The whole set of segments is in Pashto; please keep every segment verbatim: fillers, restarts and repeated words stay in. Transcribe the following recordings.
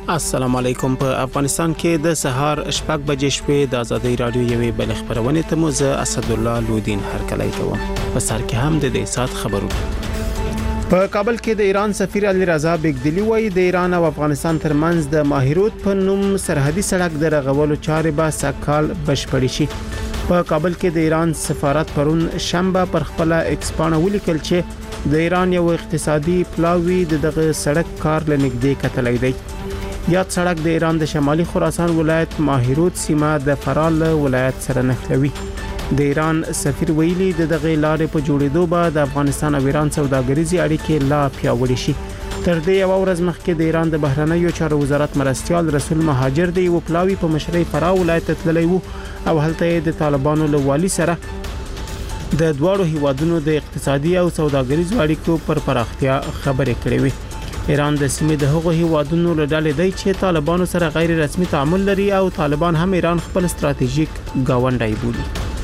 السلام علیکم. په افغانستان کې د سهار شپږ بجې شپې د ازادي رادیو یوې بل خبرونه ته مو زه اسد الله لودین هرکلی کوم. په سر کې هم د دې سات خبرونه. په کابل کې د ایران سفیر علي رضا بیگدلی وایي د ایران او افغانستان ترمنځ د ماهیروت په نوم سرحدي سړک د رغولو چارې به سکهال بشپړې شي. په کابل کې د ایران سفارت پرون شنبه پر خپل ایکسپانه ولیکل چې د ایران یو اقتصادي پلاوی دغه سړک کار لنګدې کتلای دی. یاد سړک د ایران د شمالي خراسان ولایت ماهیروت سیمه د فرال ولایت سره نښلوي. د ایران سفیر ویلي د دغه لارې په جوړېدو به د افغانستان او ایران سوداګریزي اړیکې لا پیاوړې شي. تر دې یو ورځ مخکې د ایران د بهرنیو چارو وزارت مرستيال رسول مهاجر دی او پلاوی په مشرۍ فراه ولایت تللی وو او هلته د طالبانو له والي سره د دوړو هیوادونو د اقتصادي او سوداګریزو اړیکو پر پراختیا خبرې کړې وي. ایران د سیمې د هغو هیوادونو له ډلې دی چې طالبانو سره غیر رسمي تعامل لري او طالبان هم ایران خپل ستراتیژیک گاونډی بولي.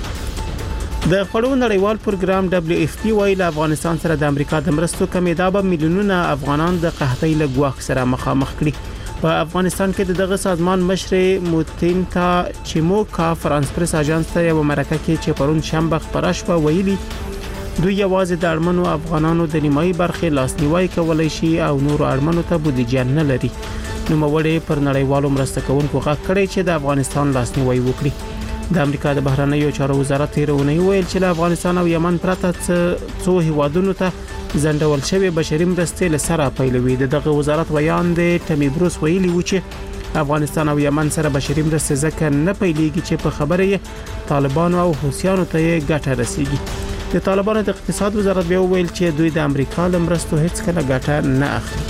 د خړو نړیوال پروګرام دبليو اف پی وايي له افغانستان سره د امریکا د مرستو کمې دا به میلیونونه افغانان د قحطۍ له ګواښ سره مخامخ کړي. په افغانستان کې دغه سازمان مشر موتینتا چیموکا فرانس پریس اژانس ته یو مرکه کې چې پرون شنبه خبره شوه ویلي دوی یوازې د اړمنو افغانانو د نیمایي برخې لاسنیوي کولای شي او نور اړمنو ته بودیجه نه لري. نو موړې پر نړیوالو مرسته کوونکو غږ کړی چې د افغانستان لاسنیوي وکړي. د امریکا د بهرنیو چارو وزارت تیرونی ویل چې له افغانستان او یمن پرته څو هیوادونو ته ځنډول شوی بشري مرستې له سره پیلوي. دغه وزارت بیان دی ټمی بروس ویلي و چې افغانستان او یمن سره بشري مرستې ځکه نه پیلېږي چې په خبره یې طالبانو او حوثیانو ته یې ګټه رسیږي. د طالبانو د اقتصاد وزارت بیا ویل چې دوی د امریکا له مرستو هیڅ کله ګټه نه اخلي.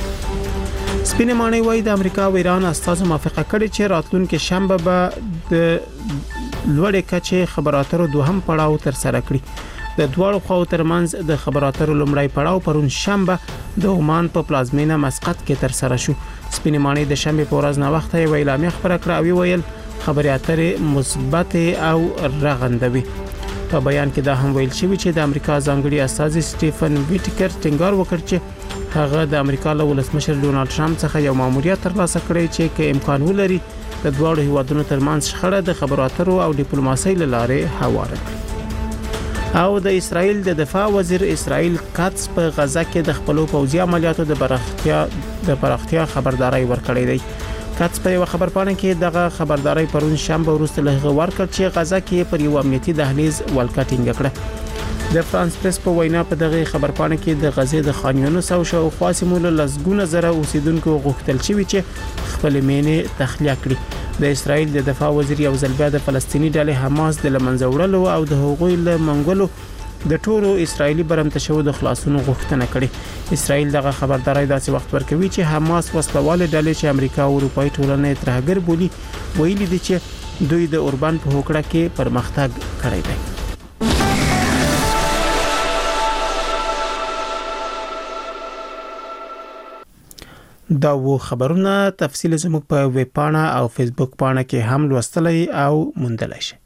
سپینې ماڼۍ وايي د امریکا او ایران استازو موافقه کړې چې راتلونکي شنبه به د لوړې کچې خبراتو دوهم پړاو تر سره کړي. د دواړو خواو ترمنځ د خبراتو لومړی پړاو پرون شنبه د عمان په پلازمینه مسقط کې تر سره شو. سپینې ماڼۍ د شنبه په ورځ نه وخت یې اعلامیه خبره کړه او ویل خبرې اترې مثبت او رغندوي. په بیان کې دا هم ویل شوی چې د امریکا ځانګړي استازي سټيفن ویټکر ټینګار وکړ چې هغه د امریکا له ولسمشر ډونالد ټرمپ څخه یو ماموریت ترلاسه کړی چې کې امکان ولري د دوړو هیوادونو ترمنځ شخړه د خبرو اترو او ډیپلوماسۍ لاره هواره کړي. او د اسرائیل د دفاع وزیر اسرائیل کاتس په غزا کې د خپل پوځي عملیاتو د پراختیا د پراختیا خبرداري ورکړې ده. کاتس په یو خبرپاڼه کې دغه خبرداري پرون شنبه وروسته له ورکړ چې غزا کې پر یو امنیتي دهلیز ولکټینګ کړه. د فرانس پریس په وینا په دغه خبرپاڼه کې د غزې د خان یونس او شاوخوا سیمو له لسګونه زره اوسیدونکو غوښتل شوی چې خپل مینې تخلیه کړي. د اسرائیل د دفاع وزیر یو ځل بیا د فلسطینی ډلې حماس د لمنځه وړلو او د هغوی له منګولو د ټولو اسرایلی برمته شو د خلاصونو غوښتنه کړې. اسرائیل دغه خبرداري داسې وخت ورکوي چې حماس وسلواله ډلې چې امریکا او اروپאי ټولنه ترهګر بولي ویلي دي چې دوی د اوربان په هوکړه کې پرمختګ کړی دی. دا و خبرونه تفصیل زموږ په ویب پاڼه او فیسبوک پاڼه کې هم لوستلای او موندلای شئ.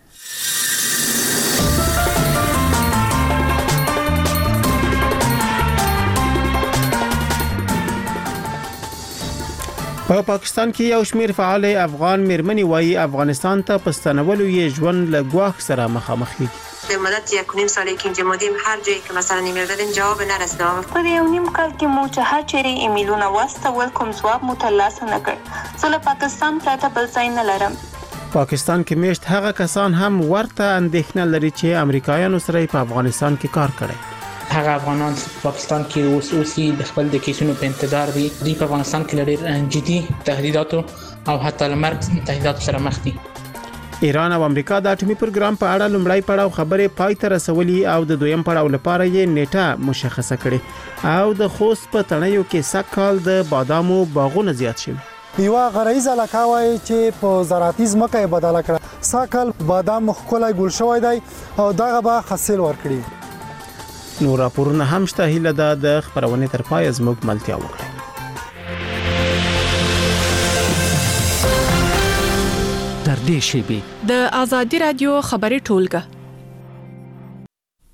په پا پاکستان کې یو شمېر فعال افغان میرمنې وایي افغانستان ته پستانولو یې ژوند له ګواښ سره مخامخ دي. در مدت یک و نیم سالی که اینجا بودیم هر جایی که مثلا ایمیل دادیم جواب نرسیده. پر یو نیم کال کې مو چې هر چیرې ایمیلونه واستول کوم جواب مو ترلاسه نه کړ. زه له پاکستان پرته بل ځای نه لرم. پاکستان کې میشت هغه کسان هم ورته اندېښنه لري چې امریکایانو سره په افغانستان کې کار کړی. هغه افغانان پاکستان کې اوس اوسي د خپل د کیسونو په انتظار دي. دوی په افغانستان کې لري جدي تهدیدات او حتی لمرګ تهدیدات سره مخ دي. ایران او امریکا د اټومي پروګرام په اړه لومړی پړاو خبرې پای ته رسولي او د دویم پړاو لپاره یې نیټه مشخصه کړې او د خوست په تڼیو کې سکهال د بادامو باغونه زیات شوي. یو غرایز علاقه وای چې په زراعتي ځمکه بدله کړه. سکهال بادام خولای ګل شوی دی او دغه به حاصل ورکړي. نور راپورونه هم شته. هیله ده د خبرونه تر پای زموږ ملتیا وکړي. در دې شیبې د ازادي رادیو خبري ټولګه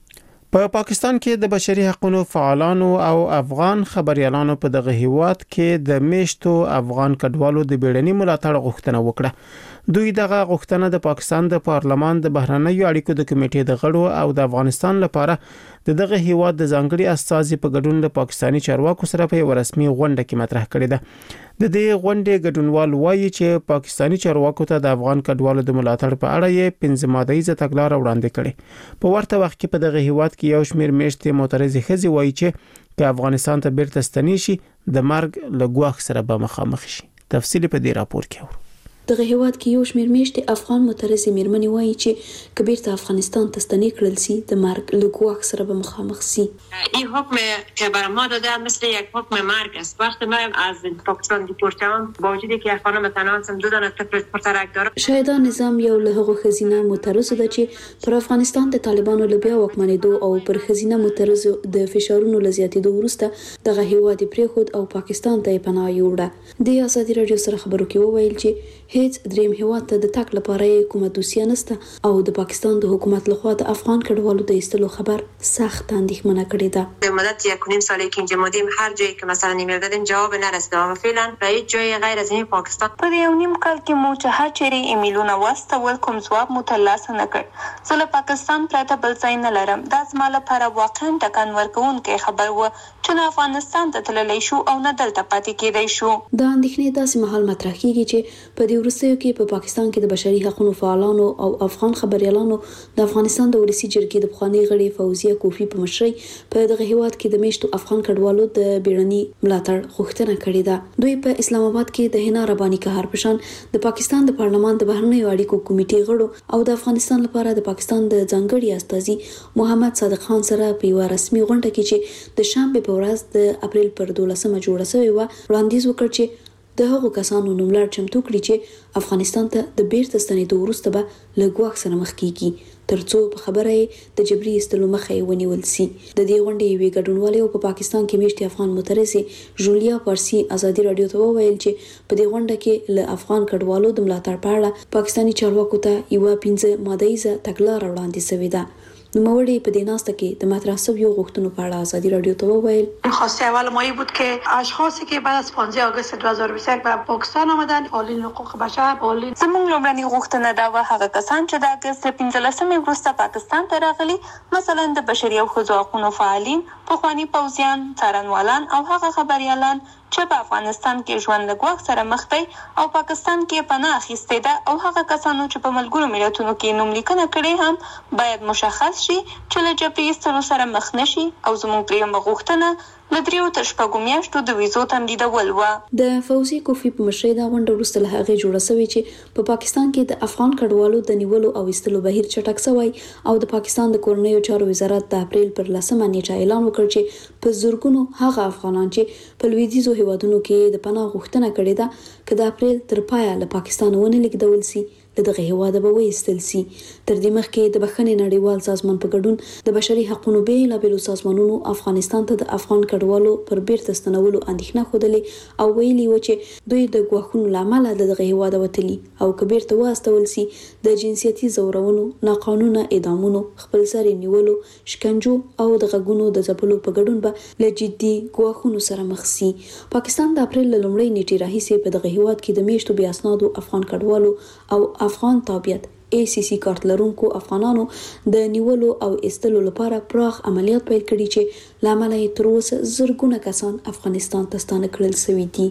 په پا پاکستان کې د بشري حقوقو فعالانو او افغان خبريالانو په دغه هیواد کې د میشتو افغان کډوالو د بیړني ملاتړ غوښتنه وکړه. دوی دغه غوښتنه د پاکستان د پارلمان د بهرنیو اړیکو د کمیټې د غړو او د افغانستان لپاره د دغه هیواد د ځانګړي استازي په ګډون له پاکستاني چارواکو سره په رسمي غونډه کې مطرح کړې ده. د دې غونډې ګډونوال وایي چې پاکستاني چارواکو ته د افغان کډوالو د ملاتړ په اړه یې پنځه ماده‌یزه تګلارې وړاندې کړې. په ورته وخت کې په دغه هیواد کې یو شمېر میشتې معترضې ښځې وایي چې که افغانستان ته بیرته ستنې شي د مرګ له ګواښ سره به مخامخ شي. تفصیل په دې راپور کې اورو. دغه هیواد کې یو شمېر میشتې افغان معترضې میرمنې وایي چې که بیرته افغانستان ته ستنې کړل سي د مرګ له ګواښ سره به مخامخ سي. این حکم که بر ما داده مثل یک حکم مرگ است. وقتی ما از پاکستان دیپورت شدم با وجودی که یک خانم تنها هستم دو دانه طفل پسرک دارم. شاهدا نظام یو له هغو ښځینه معترضو ده چې پر افغانستان د طالبانو له بیا واکمنېدو او پر ښځینه معترضو د فشارونو له زیاتېدو وروسته دغه هیواد یې پرېښود او پاکستان ته یې پناه یووړه. د ازادي راډیو سره خبرو کې وویل چې هیڅ دریم هیواد ته د تګ لپاره کومه دوسیه نشته او د پاکستان د حکومت لخوا د افغان کډوالو د ایستلو خبر سخت اندېښمنه کړې ده. به مدت یک و نیم سالی که اینجا بودیم هر جایی که مثلا ایمیل دادیم جواب نرسیده و فعلا به هیچ جای غیر از این پاکستان. په یو نیم کال کې مو چې هر چیرې ایمیلونه واستول کوم ځواب مو ترلاسه نه کړ. زه له پاکستان پرته بل ځای نه لرم. دا زما لپاره واقعا ټکان ورکوونکی خبر و چې نه افغانستان ته تللی شو او نه دلته پاتې کېدی شو. دا اندېښنې داسې مهال مطرح کیږي چې په دې وروستیو کې په پاکستان کې د بشري حقوقو فعالانو او افغان خبريالانو د افغانستان د ولسی جرګې د پخوانی غړي فوزیه کوفی په مشرۍ په دغه هیواد کې د میشتو افغان کډوالو د بیړني ملاتړ غوښتنه کړې ده. دوی په اسلام آباد کې د حنا رباني کهار پشان د پاکستان د پارلمان د بهرنیو اړیکو کمیټې غړو او د افغانستان لپاره د پاکستان د ځانګړي استازي محمد صادق خان سره په یو رسمي غونډه کې چې د شنبه په ورځ د اپریل پر دولسمه جوړه شوې و وړاندیز وکړ چې د هغو کسانو نوملړ چمتو کړي چې افغانستان ته د بیرته ستنېدو وروسته به له ګواښ سره مخ کیږي ترڅو په خبره یې د جبري ایستلو مخه یې ونیول سي. د دې غونډې یوې ګډونوالې په پاکستان کې میشتې افغان معترضې جولیا پارسي ازادي راډیو ته وویل چې په دې غونډه کې له افغان کډوالو د ملاتړ په اړه پاکستاني چارواکو ته یوه پنځه ماده‌یزه تګلاره وړاندې شوې ده. نوموړی په دې ناسته کې د مطرح شویو غوښتنو په اړه ازادي راډیو ته وویل خواسته اول ما این بود که اشخاصی که بعد از پانزده آگوست دو هزار و بیست و یک به پاکستان آمدن فعالین حقوق بشر فعالین زموږ لومړنۍ غوښتنه دا و هغه کسان چې د اګست پنځلسمې وروسته پاکستان ته راغلي مثلا د بشري او ښځو حقوقو فعالین پخواني پوځیان څارنوالان او هغه خبريالان چې په افغانستان کې ژوند له ګواښ سره مخ دي او پاکستان کې پناه اخیستې ده او هغه کسانو چې په ملګرو ملتونو کې نوم لیکنه کړې هم باید مشخص شي چې له جبري ایستلو سره مخ نشي او زموږ دریمه غوښتنه له دریو تر شپږو میاشتو د ویزو تمدیدول و. د فوزي کوفی په مشرۍ دا غونډه وروسته له هغې جوړه شوې چې په پاکستان کې د افغان کډوالو د نیولو او ایستلو بهیر چټک شوی او د پاکستان د کورنیو چارو وزارت د اپریل پر لسمه نیټه اعلان وکړ چې په زرګونو هغه افغانان چې په لویدیځو هیوادونو کې د پناه غوښتنه کړې ده که د اپریل تر پایه له پاکستان ونه لیږدول سي له دغه هیواده به وایستل سي. تر دې مخکې د بخښنې نړیوال سازمان په ګډون د بشري حقوقو بیلابېلو سازمانونو افغانستان ته د افغان کډوالو پر بیرته ستنولو اندېښنه ښودلې او ویلي و چې دوی د ګواښونو له امله له دغه هیواده وتلي او که بیرته واستول سي د جنسیتي ځورونو ناقانونه اعدامونو خپلسري نیولو شکنجو او د غږونو د ځپلو په ګډون به له جدي ګواښونو سره مخ سي. پاکستان د اپریل له لومړۍ نیټې راهیسې په دغه هیواد کې د میشتو بې اسنادو افغان کډوالو او افغان تابعیت ای سی سی کارت لرونکو افغانانو د نیولو او ایستلو لپاره پراخ عملیات پیل کړي چې لامل یې تر اوسه زرګونه کسان افغانستان ته ستانه کړل شوي دي.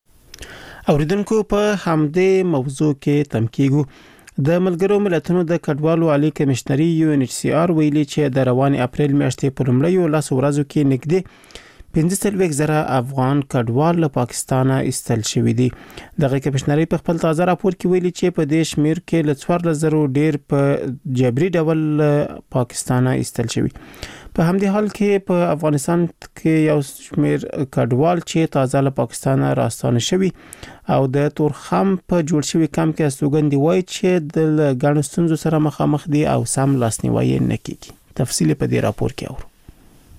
اوریدونکو په همدې موضوع کې تم کېږو د ملګرو ملتونو د کډوالو عالی کمشنري یو ان ایچ سی آر ویلي چې د روان اپریل میاشتې په لومړیو لسو ورځو کې نږدې پنځه څلوېښت زره افغان کډوال له پاکستانه ایستل شوي دي. دغه کمشنري په خپل تازه راپور کې ویلي چې په دې شمیر کې له څوارلس زرو ډیر په جبري ډول پاکستانه ایستل شوي. په همدې حال کې په افغانستان کې یو شمیر کډوال چې تازه له پاکستانه راستانه شوي او د تورخم په جوړ شوي کمپ کې استوګن دي وایي چې د ګڼو ستونزو سره مخامخ دي او سم لاسنیوي نه کیږي. تفصیل په دې راپور کې اورو.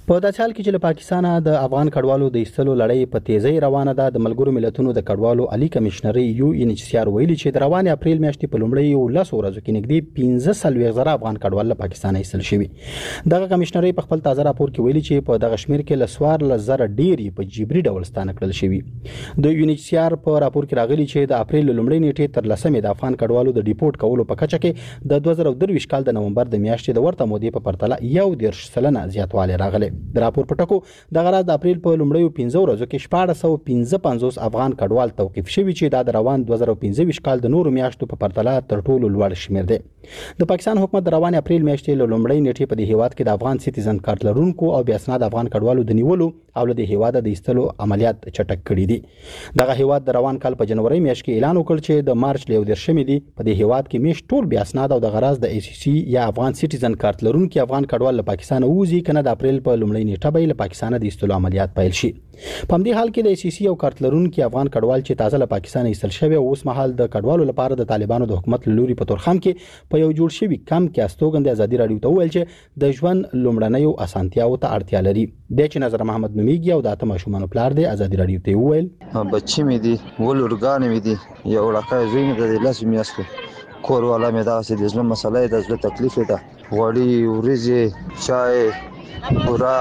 په داسې حال کې چې له پاکستانه د افغان کډوالو د ایستلو لړۍ په تیزی روانه ده، د ملګرو ملتونو د کډوالو عالی کمشنري یو ان ایچ سی آر ویلي چې د روان اپریل میاشتې په لومړیو لس ورځو کې نږدې پنځه سلویښت زره افغان کډوال له پاکستانه ایستل شوي. دغه کمشنري په خپل تازه راپور کې ویلي چې په دغه شمیر کې له څوارلس زره ډېری په جبري ډول ستانه کړل شوي. د یو ان ایچ سی آر په راپور کې راغلي چې د اپریل لومړۍ نیټې تر لسمې د افغان کډوالو د ډیپورټ کولو په کچه کې د دوه زره درویشت کال د نومبر د میاشتې د ورته مودې په پرتله یو دېرش سلنه زیاتوالی راغلی. د راپور په ټکو د غراز د اپریل په لومړیو پنځه ورځو کې شپاړس سوه پنځه پنځوس افغان کډوال توقیف شوي چې دا د روان دوه زره پنځه ویشت کال د نورو میاشتو په پرتله تر ټولو لوړ شمیر دی. د پاکستان حکومت د روان اپریل میاشتې له لومړۍ نیټې په دې هیواد کې د افغان سټیزن کارت لرونکو او بې اسناد افغان کډوالو د نیولو او له دې هیواد د ایستلو عملیات چټک کړي دي. دغه هیواد د روان کال په جنوري میاشت کې اعلان وکړ چې د مارچ له یو دېرشمې دی په دې هیواد کې میاشت ټول بې اسناد او د غراز د ای سی سی یا افغان سټیزن کارت لرونکو افغان کډوال له پاکستان ووزي کنه د اپریل په لومړۍ نیټه به له پاکستان د ایستلو عملیات پیل شي. په همدې حال کې د ای سی سی او کارت لرونکو افغان کډوال چې تازه له پاکستان ایستل شوی او اوس مهال د کډوالو لپاره د طالبانو د حکومت لوري په تورخم کې په یو جوړ شوی کم کې استوګند ازادي رادیو ته ویل چې د ژوند لومړنیو اسانتیاو ته اړتیا لري. د چې نظر محمد نومیږي او د اته ماشومان پلار دی ازادي رادیو ته ویل بچی مې دي ولورګان مې دي یو لکه زوی مې د لاس میاسته کور والا مې دا چې د ژوند مسله د ژوند تکلیف ده وړي ورځي چای پورا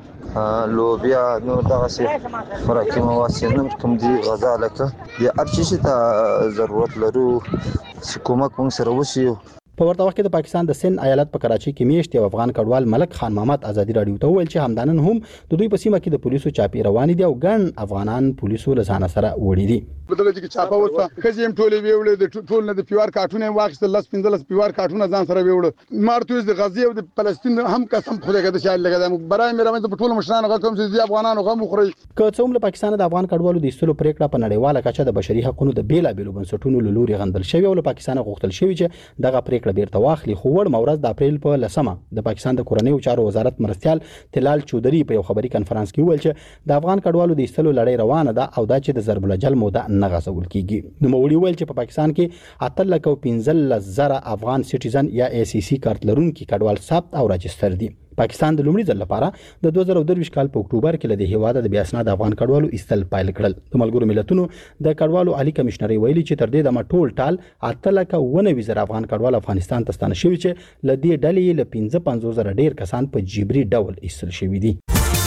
لوبیا نور دغه سي خوراکي مواد نور کوم دي غذا لکه یا هر څه ته ضرورت لرو حکومت موږ سره وشي. په ورته وخت کې د پاکستان د سند ایالت په کراچۍ کې میشت یو افغان کډوال ملک خان محمد ازادي رادیو ته ویل چې همدانن هم د دوی په سیمه کې د پولیسو چاپی روان دي او ګڼ افغانان پولیسو له ځان سره وړي دي. بدل چې چاپه وسه خزیم ټولې ویول د ټول نه د پیوار کارټونه واخیستل لس پنځلس پیوار کارټونه ځان سره ویول مارتوز د غزي او د فلسطین هم قسم خدای کده شایل لګا برای مې رمز په ټول مشرانو غو کوم چې افغانانو غو مخري که څوم له پاکستان د افغان کډوالو د ایستلو پریکړه په نړیواله کچه د بشري حقوقو د بیلا بیلو بنسټونو له لوري غندل شوی او له پاکستان غوښتل شوی چې دغه پریکړه بیرته واخلي. وړ مورز د اپریل په لسمه د پاکستان د کورنیو چارو وزارت مرستيال تلال چودري په یو خبري کانفرنس کې ویل چې د افغان کډوالو د ایستلو لړۍ روانه ده او دا چې د ضرب الجل موده نه غځول کیږي. نو موري ویل چې په پاکستان کې اته لک او پنځلس زره افغان سټیزن یا ای سی سی کارت لرونکي کډوال ثبت او راجستر دي. پاکستان د لومړي ځل لپاره د دوه زره درویشت کال په اکتوبر کې له دې هیواد د بیا اسناد افغان کډوالو ایستل پیل کړل. د ملګرو ملتونو د کډوالو عالی کمشنري ویلي چې تر دې د مټول ټال اته لک او نوي زره افغان کډوال افغانستان ته ستانه شوي چې له دې ډلې له پنځه پنځوس زره ډیر کسان په جبري ډول ایستل شوي دي.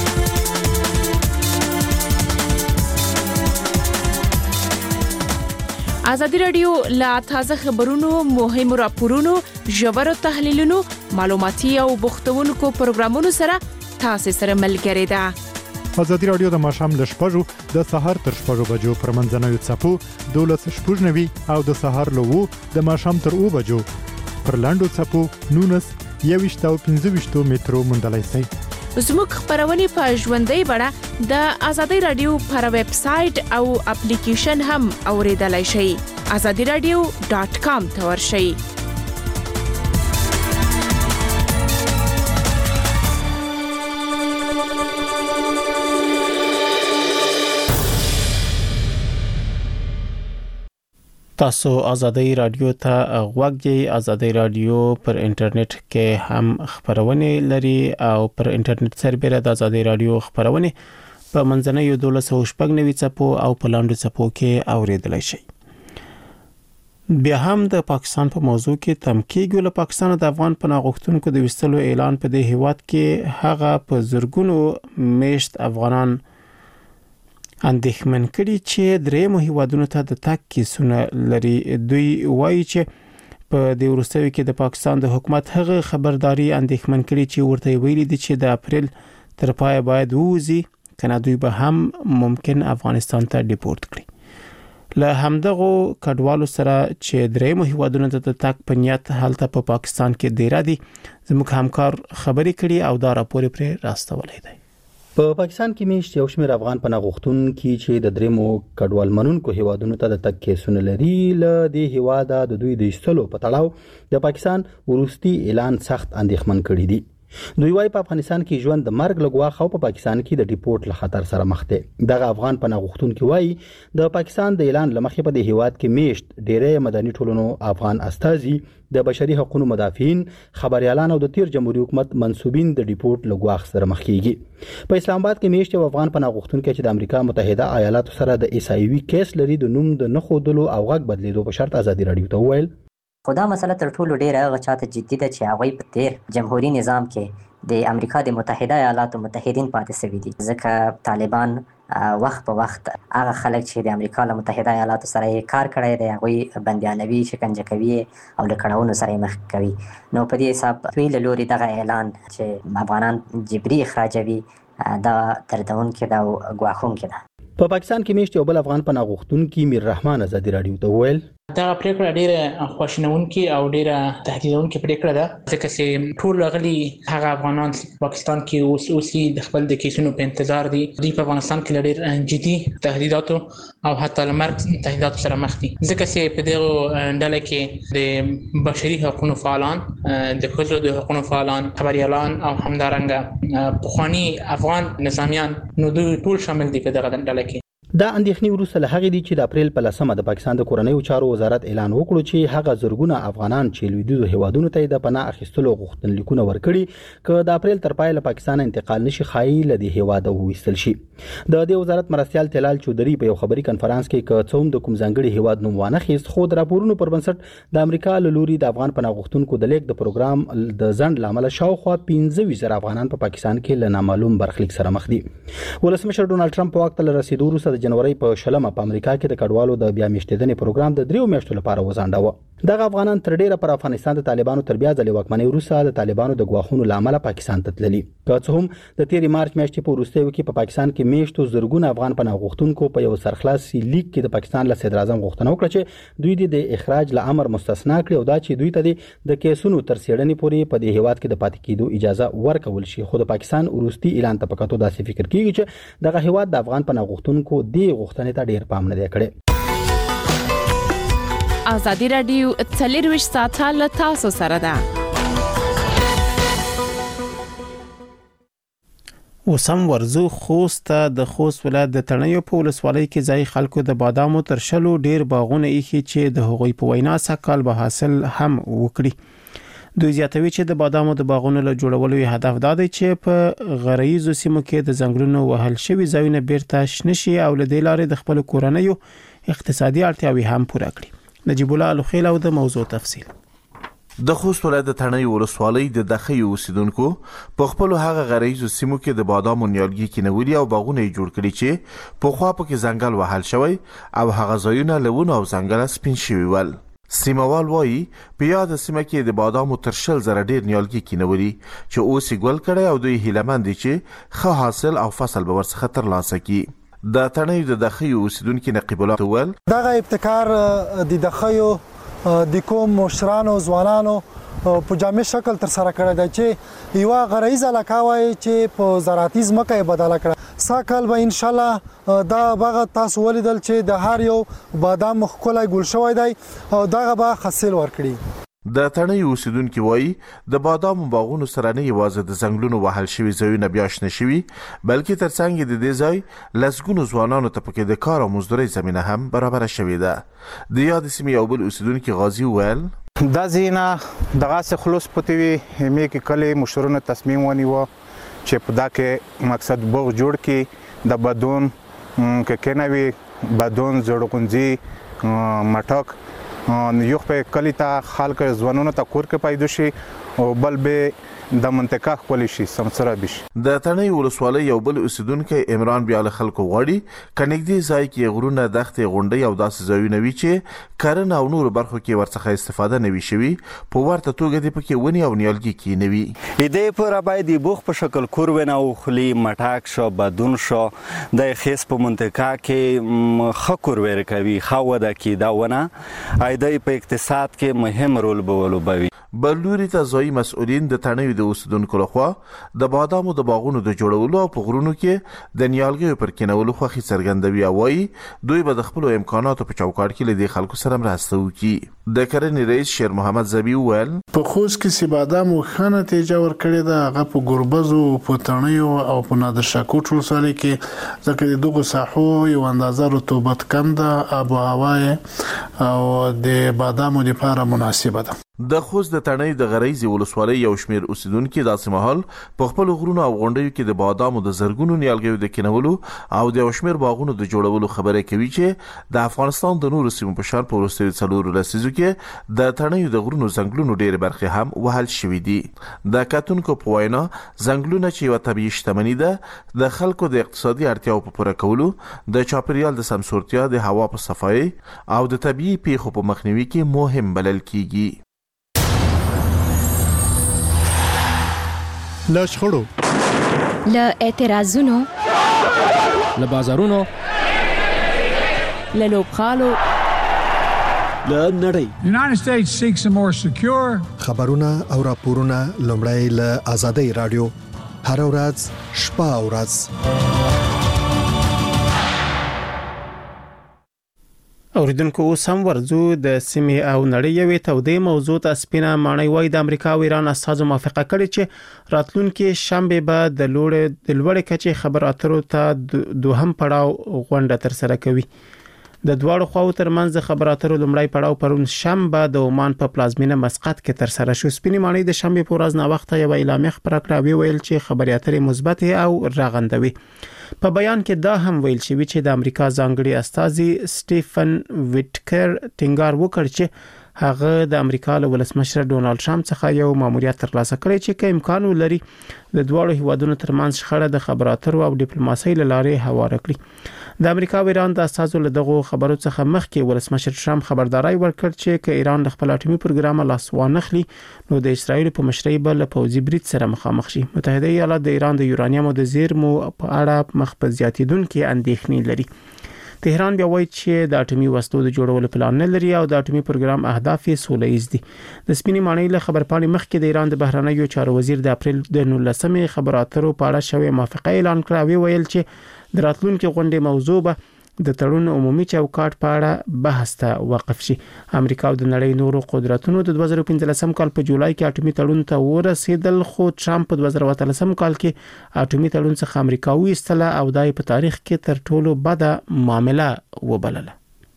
ازادي رادیو لا تازه خبرونو مهمو راپورونو ژورو تحلیلونو معلوماتي او بوختونکو پروګرامونو سره تاسو سره ملګری ده. ازادي رادیو د ماشام ل شپږو د سهار تر شپږو بجو پر منځنوي چپو دولس شپږنوي او د سهار له وو د ماشام تر او بجو پر لاندو چپو نونس یويشت او پنځه ویشت مترو مندلای سي. زموږ خبرونه په ژوندۍ بڼه د ازادي رادیو پر ویب سټ او اپلیکیشن هم اوریدلای شئ. azadi radio dot com ته ورشئ. تاسو ازادي رادیو ته غوږی. ازادي رادیو پر انټرنیټ کې هم خبرونه لري او پر انټرنیټ سربېره د ازادي رادیو خبرونه په منځنوي دولس او شپږ نوي چپو او په لاندو چپو کې اوریدلای شئ. بیا هم د پاکستان په موضوع کې تمکیګو له پاکستان د افغان پناه غوښتونکو د وستلو اعلان په دې هیواد کې هغه په زرګونو میشت افغانان اندېښمن کړي چې درېمو هیوادونو ته د تګ کیسونه لري. دوی وایي چې په دې وروستیو کې د پاکستان د حکومت هغه خبرداري اندېښمن کړي چې ورته ویلي دي چې د اپریل تر پای باید ووزي کنه دوی به هم ممکن افغانستان ته ډیپورت کړي. له همدغه کډوالو سره چې درېمو هیوادونو ته د تګ په نیت هلته په پا پاکستان کې ډیر دي زموږ همکار خبرې کړي او دا راپور پرې راستولې دی. په پاکستان کې میشت یو شمېر افغان پناه غوښتونکي چې د درېمو کډوال منونکو هیوادونو ته د تګ کیسونه لري له دې هیواده د دوی د ایستلو په تړاو د پاکستان وروستي اعلان سخت اندېښمن کړي دي. دوی وايي په افغانستان کې ژوند د مرګ لګوا خو په پاکستان کې د ډیپورت له خطر سره مخ دي. دغه افغان پناه غوښتونکي وايي د پاکستان د اعلان لمخې په دې هیواد کې میشت ډېرې مدني ټولنو افغان استازي د بشري حقوقو مدافعین خبريالان او د تیر جمهوریت حکومت منسوبین د ډیپورت لګوا سره مخ کیږي. په اسلام آباد کې میشت افغان پناه غوښتونکي چې د امریکا متحده ایالاتو سره د ایس آی وی کیس لري د نوم د نخودلو او غږ بدلیدو په شرط ازادي رادیو ته وویل خو دا مسله تر ټولو ډیره هغه چاته جدي ده چې هغوی په تیر جمهوریت نظام کې د امریکا د متحده ایالاتو متحدین پاتې شوي دي، ځکه طالبان وخت په وخت هغه خلک چې د امریکا له متحده ایالاتو سره کار کړی دی هغوی بندیانوي، شکنجه کوي او له کړاوونو سره مخ کوي. نو په دې حساب دوی له لوري دغه اعلان چې افغانان جبري اخراجوي دا دردونکی ده او ګواښونکی ده. په پاکستان کې میشت یو بل افغان پناه غوښتونکي میر رحمان ازادي رادیو ته وویل دا پریکړه ډیره خواشینونکې او ډیره تهدیدونکې پریکړه ده، ځکه چې ټول غلي هغه افغانان چې پاکستان کې اوس اوسي د خپل د کیسونو په انتظار دي. دوی په افغانستان کې ډېر جدي تهدیداتو او حتی له مرګ تهدیداتو سره مخ دي، ځکه چې په دغه ډله کې د بشري حقوقو فعالان، د ښځو د حقوقو فعالان، خبريالان او همدارنګه پخواني افغان نظامیان نو دوی ټول شامل دي په دغه ډله کې. دا اندېښنې وروسته له هغې دي چې د اپریل په لسمه د پاکستان د کورنیو چارو وزارت اعلان وکړو چې هغه زرګونه افغانان چې لویدیځو هیوادونو ته د پناه اخیستلو غوښتنلیکونه ورکړي که د اپریل تر پایه له پاکستان انتقال نشي ښایي له دې هیواده وویستل شي. د دې وزارت مرستیال تلال چودري په یو خبري کنفرانس کې که څه هم د کوم ځانګړي هیواد نوم وانخیست، خو د راپورونو پر بنسټ د امریکا له لوري د افغان پناه غوښتونکو د لیک د پروګرام د ځنډ له امله شاوخوا پنځه ویشت زره افغانان په پاکستان کې له نامعلوم برخلیک سره مخ دي. ولسمشر ډونالد ټرمپ په واک ته رسیدو وروسته د جنوري په شلمه په امریکا کې د کډوالو د بیا میشتېدنې پروګرام د دریو میاشتو لپاره وځنډاوه. دغه افغانان تر ډیره پر افغانستان د طالبانو تر بیا ځلې واکمنۍ وروسته د طالبانو د ګواښونو له امله پاکستان ته تللي. که څه هم د تیرې مارچ میاشتې په وروستیو کې په پاکستان کې میشتو زرګونه افغان پناه غوښتونکو په یو سرخلاصي لیک کې د پاکستان له صدر اعظم غوښتنه وکړه چې دوی د اخراج له امر مستثنا کړي او دا چې دوی ته د کیسونو تر څېړنې پورې په دې هیواد کې د پاتې کېدو اجازه ورکول شي. خو د پاکستان وروستي اعلان ته په کتو داسې فکر کېږي چې دغه هیواد د افغان پناه غوښتونکو دې غوښتنې ته ډېر پام نه دی کړی. ازادي رادیو څلرویشت ساعته له تاسو سره ده. وسم ورزو خوست د خوست ولایت د تڼیو په ولسوالۍ کې ځای خلکو د بادامو تر شلو ډیر باغونه ایښي چې د هغوی په وینا سکهال به حاصل هم وکړي. دوی زیاتوي چې د بادامو د باغونو له جوړولو هدف دا دی چې په غرایزو سیمو کې د ځنګلونو وهل شوي ځایونه بیرته شنه شي او له دې لارې د خپل کورنیو اقتصادي اړتیاوې هم پوره کړي. نجیب الله الخیل او د موضوع تفصیل. د خوست ولایت د تڼیو ولسوالۍ د دخیو اوسیدونکو په خپل هغه غرایزو سیمو کې د بادامو نیالګي کینولي او باغونه جوړ کړي چې په خوا پکې ځنګل وهل شوی او هغه ځایونه لونه او ځنګل سپین شوی ول. سیموال وایي په یاد سیمه کې د بادامو تر شل زره ډیر نیالګي کینولي چې اوس یې ګل کړي او دوی هیلهمند دي چې ښه حاصل او فصل به ورڅخه ترلاسه کړي. د تڼیو د دخیو اوسیدونکو نقیب الله ول دغه ابتکار د دخیو د کوم مشرانو ځوانانو په جامع شکل تر سره کړی دی چې یو غرایز علاقه وای چې په زراعتي ځمکه یې بدله کړه. ساکل به ان شاء الله دا باغ تاسو ولیدل چې د هر یو بادام خولای ګل شوی دی او دغه به حاصل ورکړي. د تڼیو اوسیدونکو وایي د بادامو باغونو سره نه یوازې د ځنګلونو وهل شوي ځایونه بیا شنه شوي بلکې ترڅنګ د دې ځای لسګونو ځوانانو ته پکې د کار او مزدورۍ زمینه هم برابره شوې ده. د یاد سیمې یو بل اوسیدونکي غازي وویل دا زینا دغه خلوص پته وی مې کې کله مشرونو تصمیم ونیو چې په دا کې مقصد بوغ جوړ کې د بدون کې کنوي بدون زړګونځي مټک یو په کلیتا خلک ځوانونو ته کور کې پیدا شي او بل به د منطقه خپل شي سمسره بش. د تڼیو ولسوالۍ یو بل اوسیدونکو عمران بیا له خلکو غواړي کنيږدي ځای کې غرونه دښتې غونډۍ او داسې ځایونه وي چې کرنه او نور برخو کې ورڅخه استفاده نه وي شوي په ورته توګه د پکې ونی او نیالګي کې نه وي. دې پر باید بوخ په شکل کورونه او خلی مټاک شو بدون شو د خیس په منطقه کې خکور ور کوي خو د کې دا ونه ایدای په اقتصاد کې مهم رول بولوبوي. بل لوري ته ځایي مسؤلین د تڼیو د اوسیدونکو لخوا د بادامو د باغونو د جوړولو او په غرونو کې د نیالګیو پر کینولو خوښي څرګندوي او وایي دوی به د خپلو امکاناتو په چوکاټ کې له دې خلکو سره مرسته وکړي. د کرنې رئیس شیر محمد زبی وویل په خوست کې چې بادامو ښه نتیجه ورکړې ده هغه په ګوربزو په تڼیو او په نادر شاه کوټ ولسوالۍ کې ځکه د دغو ساحو یو اندازه رطوبت کم ده آب و هوا او د بادامو لپاره مناسبه ده. د خوست د تڼۍ د غریزي ولسوالۍ یو شمیر اوسیدونکو داسې مهال په خپل غرونو او غونډیو کې د بادامو د زرګونو نیالګیو د کینولو او د یو شمیر باغونو د جوړولو خبره کوي چې د افغانستان د نورو سیمو په شان په وروستیو څلورو لسیزو کې د تڼیو د غرونو ځنګلونو ډېرې برخې هم وهل شوې دي. د کتونکو په وینا ځنګلونه چې یوه طبیعي شتمني ده د خلکو د اقتصادي اړتیاو په پوره کولو، د چاپیریال د سمسورتیا، د هوا په صفایي او د طبیعي پیښو په مخنیوي کې مهم بلل کیږي. له شخړو، له اعتراضونو، له بازارونو، له لوبغالو، له نړۍ. United States seeks a more secure. خبرونه او راپورونه لومړی له آزادۍ رادیو هر ورځ شپه او ورځ. اوریدونکو اوس هم ورځو د سیمې او نړۍ یوې تودې موضوع ته سپینه ماڼۍ وای د امریکا او ایران استازو موافقه کړې چې راتلونکي شنبه به د لوړ د لوړ کچې خبرو اترو ته دوهم پړاو غونډه تر سره کوي. د دواړو خواو ترمنځ د خبرو اترو لومړی پړاو پرون شنبه د عمان په پلازمینه مسقط کې تر سره شو. سپینه ماڼۍ د شنبه په ورځ نا وخت یو اعلامیه خبره کړه او ویل چې خبري اترې مثبت او راغندوي. په بیان کې دا هم ویل شوی چې د امریکا ځانګړي استازي سټيفن ویټکر ټینګار وکړ چې هغه د امریکا له ولسمشر ډونالد ټرمپ څخه یو ماموریت ترلاسه کړی چې کې امکان ولري د دواړو هیوادونو ترمنځ شخړه د خبرو اترو او ډیپلوماسۍ لارې هواره کړي. د امریکا او ایران د استازو له دغه خبرو څخه مخکې ولسمشر ټرمپ خبرداري ورکړ چې که ایران خپل اټومي پروګرام لاس وانخلي نو د اسرایل په مشرۍ بل پوځي برید سره مخامخ شي. متحده ایالات د ایران د یورانیم او د زیرمو په اړه مخ په زیاتیدونکو اندېښنې لري. تهران بیا وایي چې د اټومي وسلو د جوړولو پلان نه لري او د اټومي پروګرام اهداف یې سوله ییز دي. د سپینې ماڼۍ له خبرپاڼې مخکې د ایران د بهرنیو چارو وزیر د اپریل د نولسمې خبرو اترو په اړه شوې موافقه اعلان کړه او ویل چې د راتلونکي غونډې موضوع به د تړون عمومي چوکاټ په اړه بحث ته وقف شي. امریکا او د نړۍ نورو قدرتونو د دوه زره پنځلسم کال په جولای کې اټومي تړون ته ورسېدل، خو ټرمپ په دوه زره اتلسم کال کې اټومي تړون څخه امریکا وایستله او دای په تاریخ کې تر ټولو بده معامله وبلله.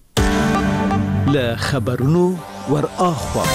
له خبرونو ور اخوا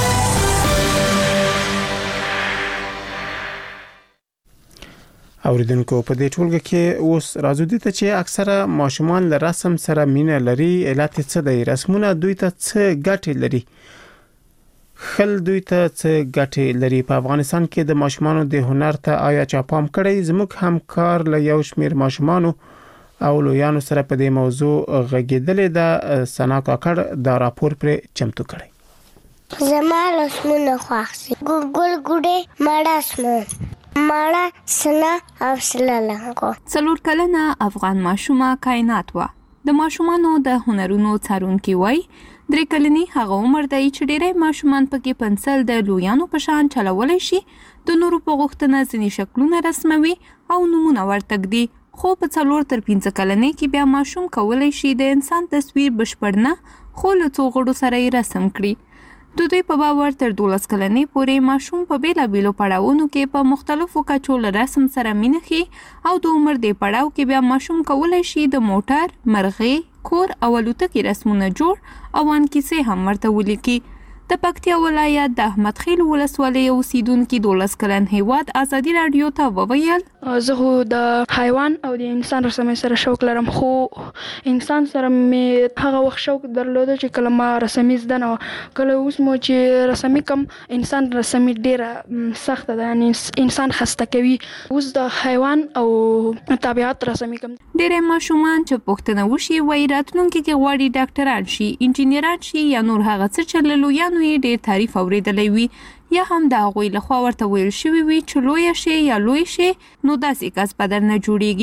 اوریدونکو په دې ټولګه کې اوس راځو دي ته چې اکثره ماشومان له رسم سره مینه لري. علت څه دی؟ رسمونه دوی ته څه ګټې لري؟ خل دوی ته څه ګټې لري؟ په افغانستان کې د ماشومانو د هنر ته آیا چا پام کړی؟ زموږ همکار له یو شمیر ماشومانو او لویانو سره په دې موضوع غږیدلې ده. سنا کاکړ دا راپور پر چمتو کړی. زما رسمونه خوښ دي. ګل ګوډه مړاسمه ماړه سنا او سلالنګو. څلور کلنه افغان ماشومه کائنات وا د ماشومانو د هنرونو څارونکي وای درې کلنی هغه عمر دی چې ډېرې ماشومان پکې پنسل د لویانو په شان چلولای شي، د نورو په غوښتنه ځینې شکلونه رسموي او نمونه ورتګ دي. خو په څلور تر پنځه کلنۍ کې بیا ماشوم کولای شي د انسان تصویر بشپړ نه خو له څو غړو سره یې رسم کړي. د دوی په باور تر دولس کلنۍ پورې ماشوم په بیلابیلو پړاوونو کې په مختلفو کچو له رسم سره مینه خي او د عمر د پړاو کې بیا ماشوم کولای شي د موټر، مرغۍ، کور او الوتکې رسمونه جوړ او ان کیسې هم ورته ولیکي. د پکتیا ولایت د احمد خیل ولسوالۍ اوسیدونکو دولس کلن هیواد ازادي رادیو ته وویل زه خو د حیوان او د انسان رسمي سره شوق لرم، خو انسان سره مې هغه وخت شوق درلود چې کله ما رسمي زده نه کله اوس مو چې رسمي کم انسان رسمي ډیره سخت ده، یعنی انسان خسته کوي. اوس د حیوان او طبيعت رسمي کم. ډېر ماشومان چې پوښتنه وشي وایي راتلونکي کې غواړي ډاکټران شي، انجینران شي یا نور هغه څه چې له لویانو یې ډېر تعریف اوریدلی وي یا هم د هغوی لخوا ورته ویل شوي وي چې لویه شي یا لوی شي نو داسې کس به درنه جوړیږي.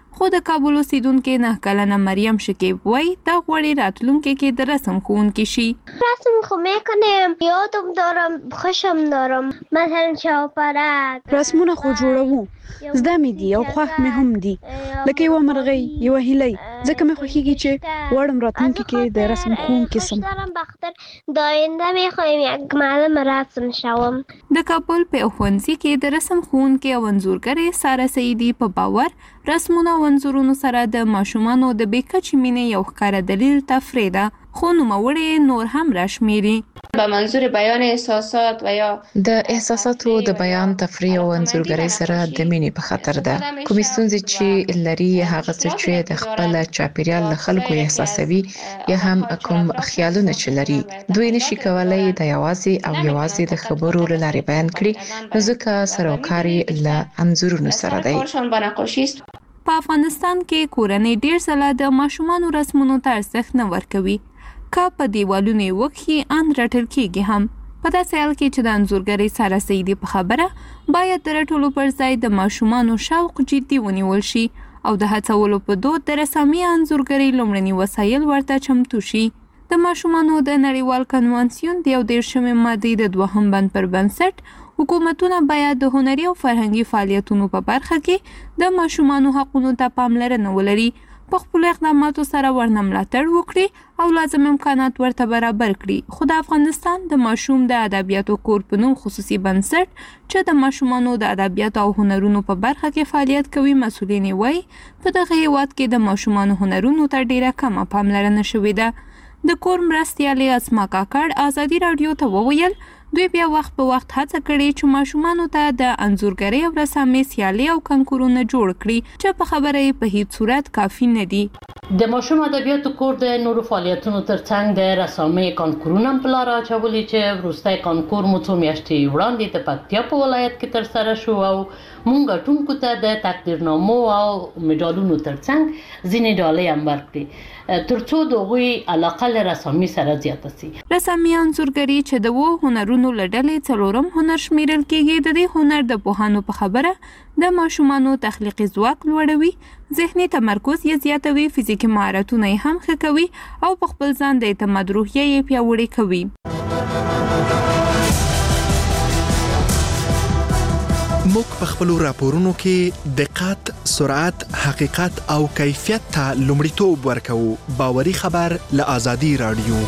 خو د کابل اوسیدونکو نه کلنه مریم شکیب وای دا غوړي راتلونکي کې د رسم خوونکي شي. رسم خو میکنم، یادم دارم، خوشم دارم، مثلا چاپرک رسمونه خو جوړوم، زده مې دي او خوښ مې هم دي، لکه یو مرغۍ یو هیلۍ، ځکه مې خوښیږي چې وړم راتلونکي کې د رسم خوونکي سم. د آینده میخوایم یک معلم رسم شوم. د کابل په ښوونځي کې د رسم خوونکي او انځورګرې ساره سعیدي په باور رسمونه او انځورونو سره د ماشومانو د بېکچې مینې یو ښکاره دلیل تفریح ده، خو نوموړی نور هم راشمیري. به منظور بیان احساسات و یا د احساساتو د بیان تفریح او انځورګرۍ سره د مینې په خاطر ده. کومې ستونزې چې لري هغه څه چې د خپل چاپیریال له خلکو احساسوي یا هم کوم خیالونه چې لري دوی نشي کولای د یوازې او یوازې د خبرو له لارې بیان کړي، نو ځکه سروکاري له انځورونو سره دی. په افغانستان کې کورنۍ ډیر ځله د ماشومانو رسمونو ته ارزښت نه ورکوي، که په دیوالونو یې وکښي ان رټل کېږي هم. په داسې حال کې چې د انځورګرۍ ساره سعیدي په خبره باید د رټلو پر ځای د ماشومانو شوق جدي ونیول شي او د هڅولو په دود د رسامي انځورګرۍ لومړني وسایل ورته چمتو شي. د ماشومانو د نړیوال کنوانسیون د یو دېرشمې مادې د دوهم بند پر بنسټ حکومتونه باید د هنري او فرهنګي فعالیتونو په برخه کې د ماشومانو حقونو ته پاملرنه ولري، په خپلو اقداماتو سره ورنه ملاتړ وکړي او لازم امکانات ورته برابر کړي. خو د افغانستان د ماشوم د ادبیاتو کور په نوم خصوصي بنسټ چې د ماشومانو د ادبیاتو او هنرونو په برخه کې فعالیت کوي مسؤلین وایي په دغه هیواد کې د ماشومانو هنرونو ته ډیره کمه پاملرنه شوې ده. د کور مرستیالې اسما کاکړ ازادي راډیو ته وویل دوی بیا وخت په وخت هڅه کړې چې ماشومانو ته د انځورګرۍ او رسامۍ سیالۍ او کنکورونه جوړ کړي، چې په خبره یې په هیڅ صورت کافي نه دي. د ماشوم ادبیاتو کور د نورو فعالیتونو ترڅنګ د رسامۍ کنکورونه هم په لاره اچولي چې وروستی کنکور مو څو میاشتې وړاندې د پکتیا په ولایت کې ترسره شو او موږ ګټونکو ته د تقدیرنامو او مډالونو ترڅنګ ځینې ډالۍ هم ورکړې ترڅو د هغوی علاقه له رسامۍ سره زیاته سي. رسامي انځورګري چې د وو هنرونو له ډلې څلورم هنر شمیرل کېږي، د دې هنر د پوهانو په خبره د ماشومانو تخلیقي ځواک لوړوي، ذهني تمرکز یې زیاتوي، فزیکي مهارتونه یې هم ښه کوي او په خپل ځان د اعتماد روحیه یې پیاوړې کوي. موږ په خپلو راپورونو کې دقت، سرعت، حقیقت او کیفیت ته لومړیتوب ورکوو. باوري خبر له آزادي راډیو.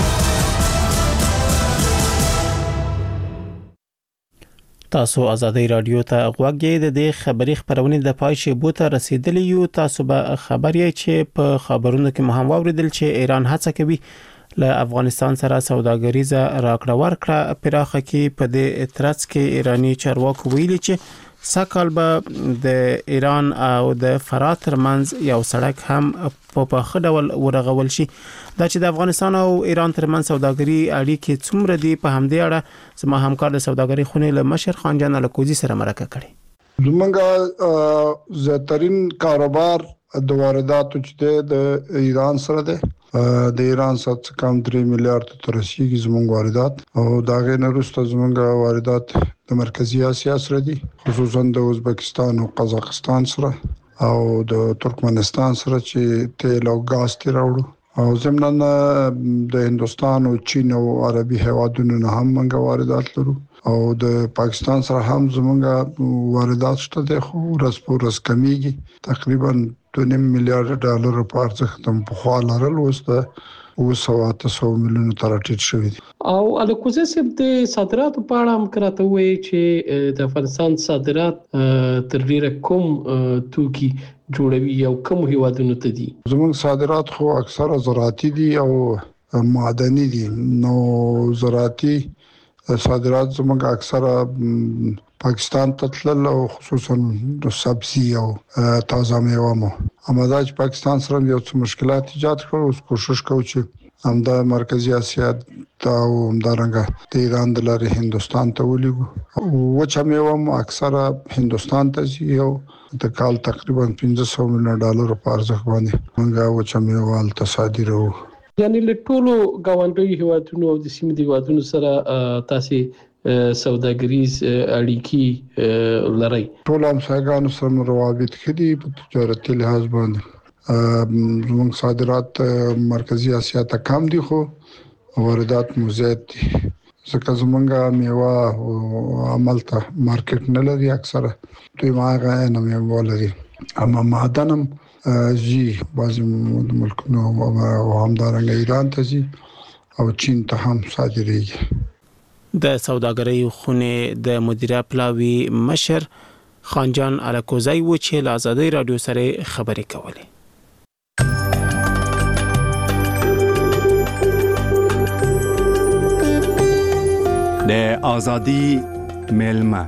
تاسو آزادي راډیو ته غوږ یې د دې خبري خبرونه د پای شیبو ته رسیدلی یو. تاسو به خبر یې چې په خبرونو کې مهم واوریدل چې ایران هڅه کوي له افغانستان سره سوداګریزه راکړه ورکړه پراخه کې. په دې ترڅ کې ایرانی چارواکو ویلي چې سکهال به د ایران او د فرات ترمنځ یو سړک هم په پخه ډول ورغول شي. دا چې د افغانستان او ایران ترمنځ سوداګري اړیکې څومره دي په همدې اړه زما همکار د سوداګري خونې له مشر خان جان الکوزي سره مرکه کړې. زمونږ زیاترین کاروبار د وارداتو چې د ایران سره ده، د ایران څخه کم درې میلیارډ ته رسیدي زموږ واردات، او دا غیر وروسته زموږ واردات د مرکزی اسیا سره دي، خصوصا د ازبکستان او قزاقستان سره او د ترکمنستان سره چې تیل او غاز تی راوړو، او زمونږ د هندستان او چین او عربي هیوادونو نه هم موږ واردات لرو، او د پاکستان سره هم زموږ واردات شته دي، خو ورځ په ورځ کمیږي. تقریبا دوه نیم میلیارډ ډالر په ارزښت هم په خوا لرل اوس د اوه سوه اته سوه میلیونو ته راټیټ شوی دي. او الکوزي صاحب د صادراتو په اړه هم کراته وایي چې د افغانستان صادرات تر ډیره کوم توکي جوړوي او کوم هیوادونو ته دي؟ زموږ صادرات خو اکثره زراعتي دي او معدني دي. نو زراعتي صادرات زموږ اکثره پاکستان ته تلل او خصوصا د سبزي او تازه میوه مو. امدا چې پاکستان سره یو څه مشکلات ایجاد کړو، اوس کوشش کوو چې همدا مرکزی اسیا ته او همدارنګه د ایران د لارې هندستان ته ولېږو. وچه میوه مو اکثره هندستان ته ځي او د کال تقریبا پنځه سوه میلیون ډالر په ارزښت باندې موږ وچه میوه هلته صادروو. یعنی له ټولو ګاونډیو هیوادونو او د سیمې د هیوادونو سره تاسو سوداګریز اړیکې لري. ټول همسایګانو سره روابط کړي په تجارتي لحاظ باندې زموږ صادرات مرکزی اسیا ته کم دي خو واردات مو زیات دي ځکه زمونږه میوه او عمل ته مارکیټ نه لري اکثره دوی ماغه نه میوه لري اما معدنم جی بعضی ملکونو او همدارنګه ایران ته جی او چین ته هم صادریږي. د سوداګرۍ خونې د مدیره پلاوی مشر خانجان الکوزی و چې له آزادۍ رادیو سره خبرې کولې. د آزادۍ ملما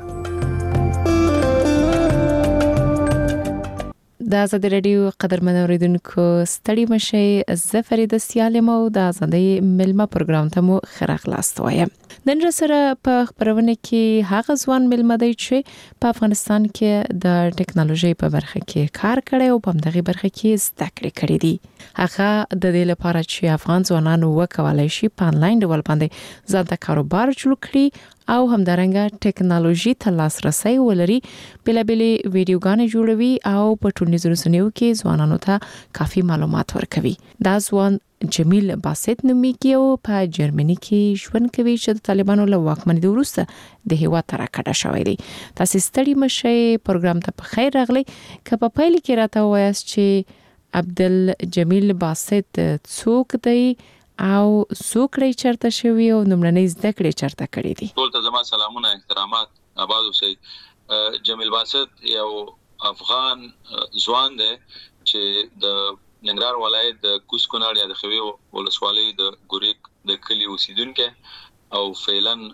د آزادۍ رادیو قدرمن اوریدونکو ستړي مشي زه فرید سیالم او د آزادۍ ملما پروګرام ته مو خراغلاست وایم. نن سره په خبرونه کې هغه ځوان ملما دی چې په افغانستان کې د ټکنالوژي په برخه کې کار کړی او په دغه برخه کې زده کړې کړې دي. هغه د دې لپاره چې افغان ځوانانو وکولای شي په انلاین ډول باندې ځان ته کاروبار جوړ کړي او همدارنګه ټکنالوژي ته لاسرسي ولري بلابلې ویډیوګانې جوړوي او په ټولنیزو رسنیو کې ځوانانو ته کافي معلومات ورکوي. دا ځوان جمیل باسط نومیږي او په جرمني کې ژوند کوي چې د طالبانو له واکمنۍ وروسته د هیواد تر کډه شوی دی. تاسو ستړي مشي پروګرام ته په خیر راغلی. که په پیل کې راته وایاست چې عبدالجمیل باسط څوک دی او څوک چرته شوی او نمړنۍ زده کړې چرته کړې دي؟ ټول ته زما سلامونه احترامات آباد اوسئ. جمیل باسط یو افغان ځوان دی چې د ننګرهار ولایت د کوز کونړ یا د خوي ولسوالۍ د ګوریک د کلی اوسیدونکو او فعلن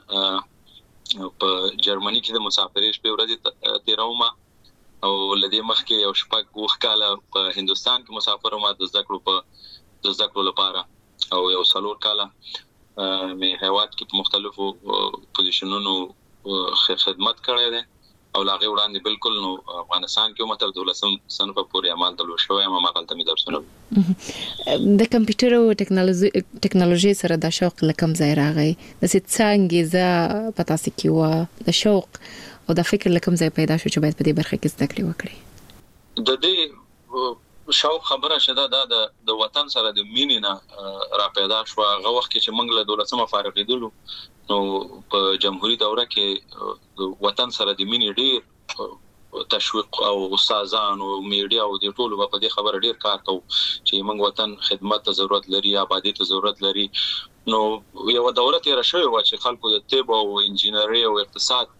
په جرمني کې د مسافرۍ شپې ورځې تیرومه او لدې مخکې یو شپږ وخت کاله په هندستان کې مسافر وم د زده کړو په د زده کړو لپاره او یو څلور کاله مې هیواد کې په مختلفو پوزیشنونو خدمت کړی دی او لاغه وړاندې بالکل نو افغانستان کې متر دولسم صنف پورې عمل تلو شوی ما مقالته مې درسونه د کمپیوټر او ټکنالوژي ټکنالوژي سره د شوق لکم ځای راغی د څنګه ز پتا سې کیو د شوق او د فکر لکم ځای پیدا شو چې باید په دې برخه کې زده کړې وکړي. د دې شوق خبره شته دا د وطن سره د مینې نه را پیدا شو. هغه وخت کې چې موږ له دولسمه فارغېدلو نو په جمهوریت دوره کې وطن سره د مینې ډېر تشویق او استادان او میډیا او د ټولو په دې خبره ډېر کار کوي چې موږ وطن خدمت ته ضرورت لري، آبادی ته ضرورت لري. نو یو دوره تیر شوی و چې خلکو د طب او انجینری او اقتصاد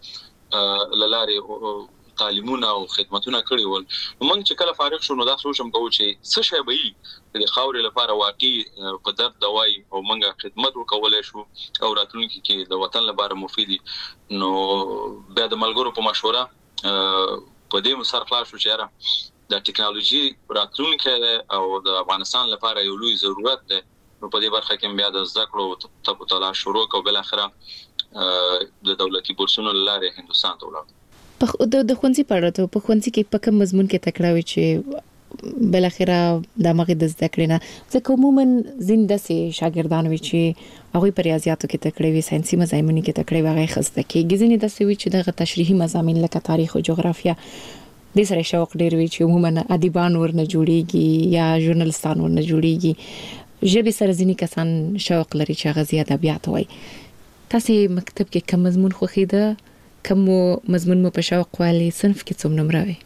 لاره تعلیمونه او خدماتونه کړی ول. موږ چې کله فارغ شو نو دا سوچم کوو چې څه شی به وي د خاورې لپاره واقعي په درد دوای او موږ خدمت وکولای شو او راتلونکي کې د وطن لپاره مفید. نو بیا د ملګرو په مشوره په دې مسر خلاص شو چې د ټکنالوژي راتلونکي او د افغانستان لپاره یو لوی ضرورت دی. نو په دې برخه کې بیا د زده کړو ته تلاش شروع او بل اخره د دولتي بورسونو لاره هندستان ته ولاړ. په د خوندزي پړاته په خوندزي کې په کوم مضمون کې تکړه وي چې بل اخره د مغه د زده کړې نه ځکه عموما زنده سي شاګردان وي چې هغه په ریاضیاتو کې تکړه وي، ساينسي مضامینو کې تکړه وي، هغه خسته کې ځینې د سوي چې دغه تشریحي مضامین لکه تاریخ او جغرافیا د سره شوق ډیر وي چې عموما ادیبان ورنه جوړيږي یا ژورنالستان ورنه جوړيږي. ژبه سره ځینې کسان شوق لري چې هغه زیات ادبیات وایي. تاسو مکتب کې کوم مضمون خوښیده؟ کوم مضمون مو په شوق والی صنف کې څوم نمبر وي؟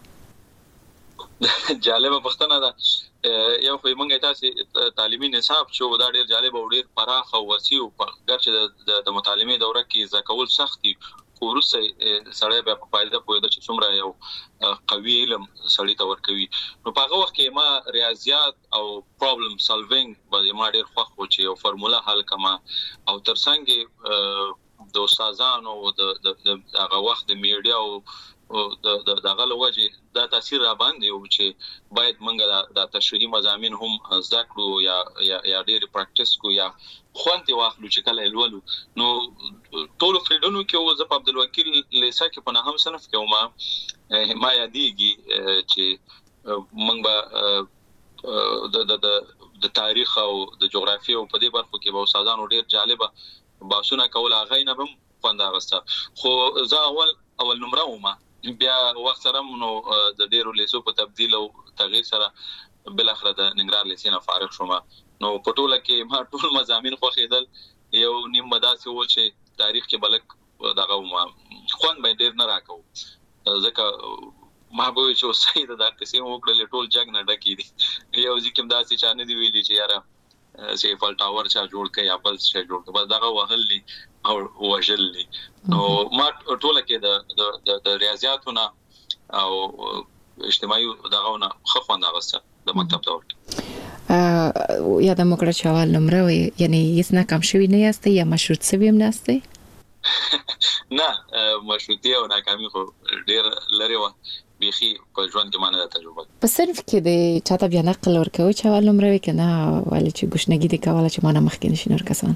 جالبه پښتنه ده. یو خو موږ تاسو تعلیمي نصاب چې دا ډیر جالب او ډیر پراخ او وسیع او ګرځي د مطالعه دوره کې ځکول سختي خو ورسې سړی به په فائدہ پوهیده چې څومره یو قوي علم سړی ته ورکوي. نو په هغه وخت کې ما ریاضیات او پرابلم سالوینګ باندې ما ډیر خوښ و چې یو فرموله حل کما او ترڅنګ د استادانو او د هغه وخت د میډیا او د دغه لوجه دا تاثیر را باندې او چې باید موږ د تشریحي مضامین هم زده کړو یا یا ډېر پریکټیس کو یا خوانتي واخلو چې کله لولو. نو ټول فیلډونو کې او زه په عبدالوکیل لیسا کې په نهم صنف کې ما ما یادېږي چې موږ به د د د تاریخ او د جغرافیې او په دې برخو کې به استادانو ډېر جالبه باسونه کول. هغه نه هم خوند اغسته خو زه اول اول نمره ومه بیا وخت سره نو د ډیرو لیسو په تبديل او تغییر سره بل اخر د ننګرهار لیسې نه فارغ شوم نو پټوله کې ما ټول مضامین خو خېدل یو نیم مداسي و چې تاریخ کې بلک دغه ما خوان به ډیر نه راکو ځکه ما به چې سید د قصې وکړل ټول جګ نه ډکی دي یو ځکه داسې چانه دی ویلي چې یاره سیفل ټاور چا جوړ کړي یا بل څه جوړ کړي بس دغه وهلي او وجلي نو ما ټول کې د د ریاضیاتونه او اجتماعي دغهونه خو خوند اغسته د مکتب دور یا د مکړه چوال نمبر وي یعنی هیڅ نه کم شوی نه یاست یا مشروط سوي هم نه یاست نه مشروطیه او ناکامي خو ډیر لري و بيخي په ژوند کې مانه تجربه په صرف کې د چاته بیا نقل ورکوي چوال نمبر وي کنه ولې چې ګشنګي دي کوله چې مانه مخکې نشي نور کسان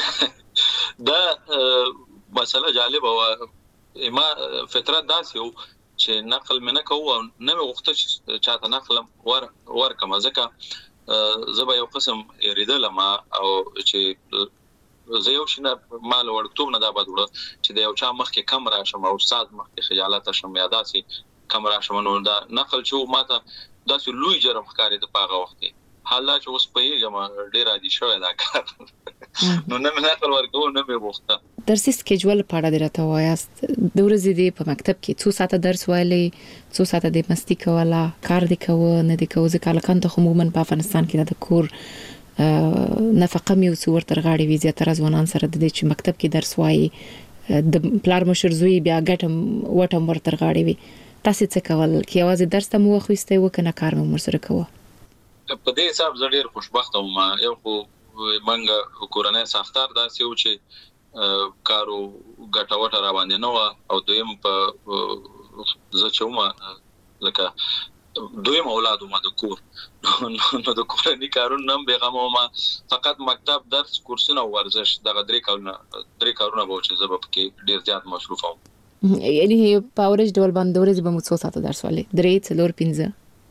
دا مسله جالبه و ما فطرت داسې و چې نقل منه کوو نه وخت چې چاته نقل ور ور کما ځکه زبا یو قسم ریدل ما او چې زه یو شنه مال ورکتوب نه دا بدوړه چې د یو چا مخ کې کم راشم او استاد مخ کې خجالت شم یا داسې کم راشم نو دا نقل چې ماته داسې لوی جرم ښکاري د پاغه وخت حالا چې اوس پېږم ډیر عادي شوی دا کار نو نه مې نقل ورکو نه مې وخته درسي سکیجول په اړه درته وایاست د ورځې دی په مکتب کې څو ساعته درس وایلې څو ساعته د مستی کوله کار دی کوه نه دی کوه ځکه لکه ته عموما په افغانستان کې د کور نفقه مې وسور تر غاړې وی زیاتره ځوانان سره د دې چې مکتب کې درس وایي د پلار مشر زوی بیا ګټم وټم ور تر غاړې وی تاسو څه کول کې یوازې درس ته مو خوسته وکنه کار مې سره کوه په دې حساب زه ډیر خوشبخته وم یو خو منګه کورنۍ ساختار داسې و چې کارو ګټوټه را باندې نو او دویم په زه چومه لکه دویم اولاد ما د کور نو د کورنۍ کارونه نم بیغمه ما فقط مکتب درس کورسونه ورزش دغه درې کارونه درې کارونه به چې زه په کې ډیر زیات مصروف وم یعنی په اورج ډول باندې ورځ به مو څو ساعته درس ولې درې څلور پنځه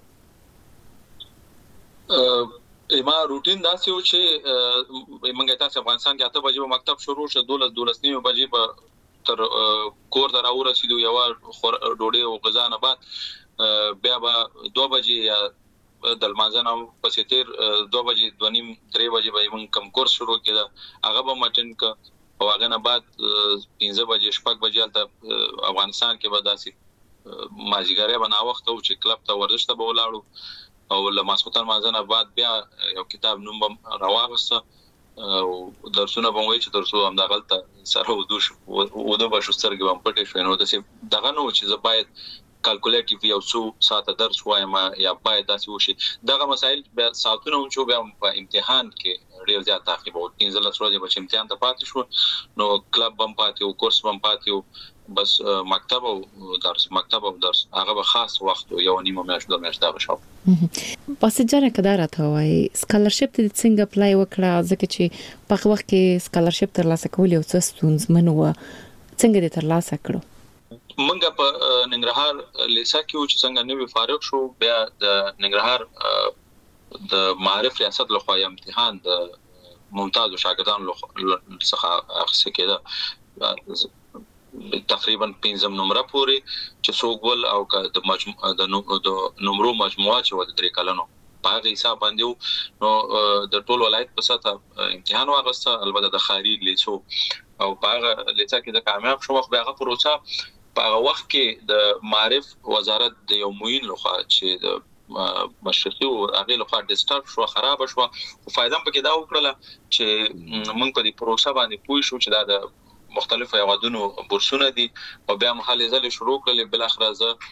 ما روټین داسې و چې موږ تاسو افغانستان کې اته بجې مکتب شروع شو دولس دولس نیمه بجې په تر کور ته راورسېدو یو ډوډۍ او غذا نه بعد بیا به دوه بجې یا د لمانځنه پسې تیر دوه بجې دوه نیم درې بجې به موږ کم کورس شروع کړه هغه به مټن ک او هغه نه بعد پنځه بجې شپږ بجې ته افغانستان کې به داسې مازیګری به نا وخت او چې کلب ته ورزش ته به ولاړو او لماسوتن مازنه بعد بیا یو کتاب نوم راوغسته او درسونه به وایي چې درسو هم دغلطه سره ودو شو و د بشو سترګې هم پټې شو نو داسې دغه نو چې زه باید کالکولیټیو یو څو ساعته درس وایم یا باید داسې وشي دغه مسایل بیا ساعتونه هم چې بیا په امتحان کې ډیر زیات تعقیب او پنځه لس ورځې به امتحان ته پاتې شو نو کلب هم پاتې او کورس هم پاتې بس مکتب او درس مکتب او درس هغه به خاص وخت یو نیمه میاشت د میاشت دغه شاو پس جره کدار ته وای سکالرشپ د څنګه اپلای وکړه ځکه چې په وخت کې سکالرشپ تر لاسه کول یو څه ستونزمن و څنګه دې تر لاسه کړو منګه په ننګرهار لیسا کې چې څنګه نوې فارغ شو بیا د ننګرهار د معرف ریاست لخوا امتحان د ممتاز شاګردانو څخه اخیستل کېده تقریبا پنځم نمبر پورې چې څوګول او د مجموعه د نمبرو مجموعه چې و د درې کلنو په هغه حساب باندې نو د ټول ولایت په سطح امتحان واغسته البته د خارج لیسو او په هغه لیسا کې د کامیاب شو خو هغه پروسه په هغه وخت کې د معرف وزارت د یو موین لخوا چې د مشرقي او هغه لخوا ډیسټارټ شو خراب شو او فائدہ پکې دا وکړه چې موږ په دې پروسه باندې پوه شو چې دا د مختلفو هیوادونو بورسونه دي او بیا محلي ځل شروع کړل بل اخر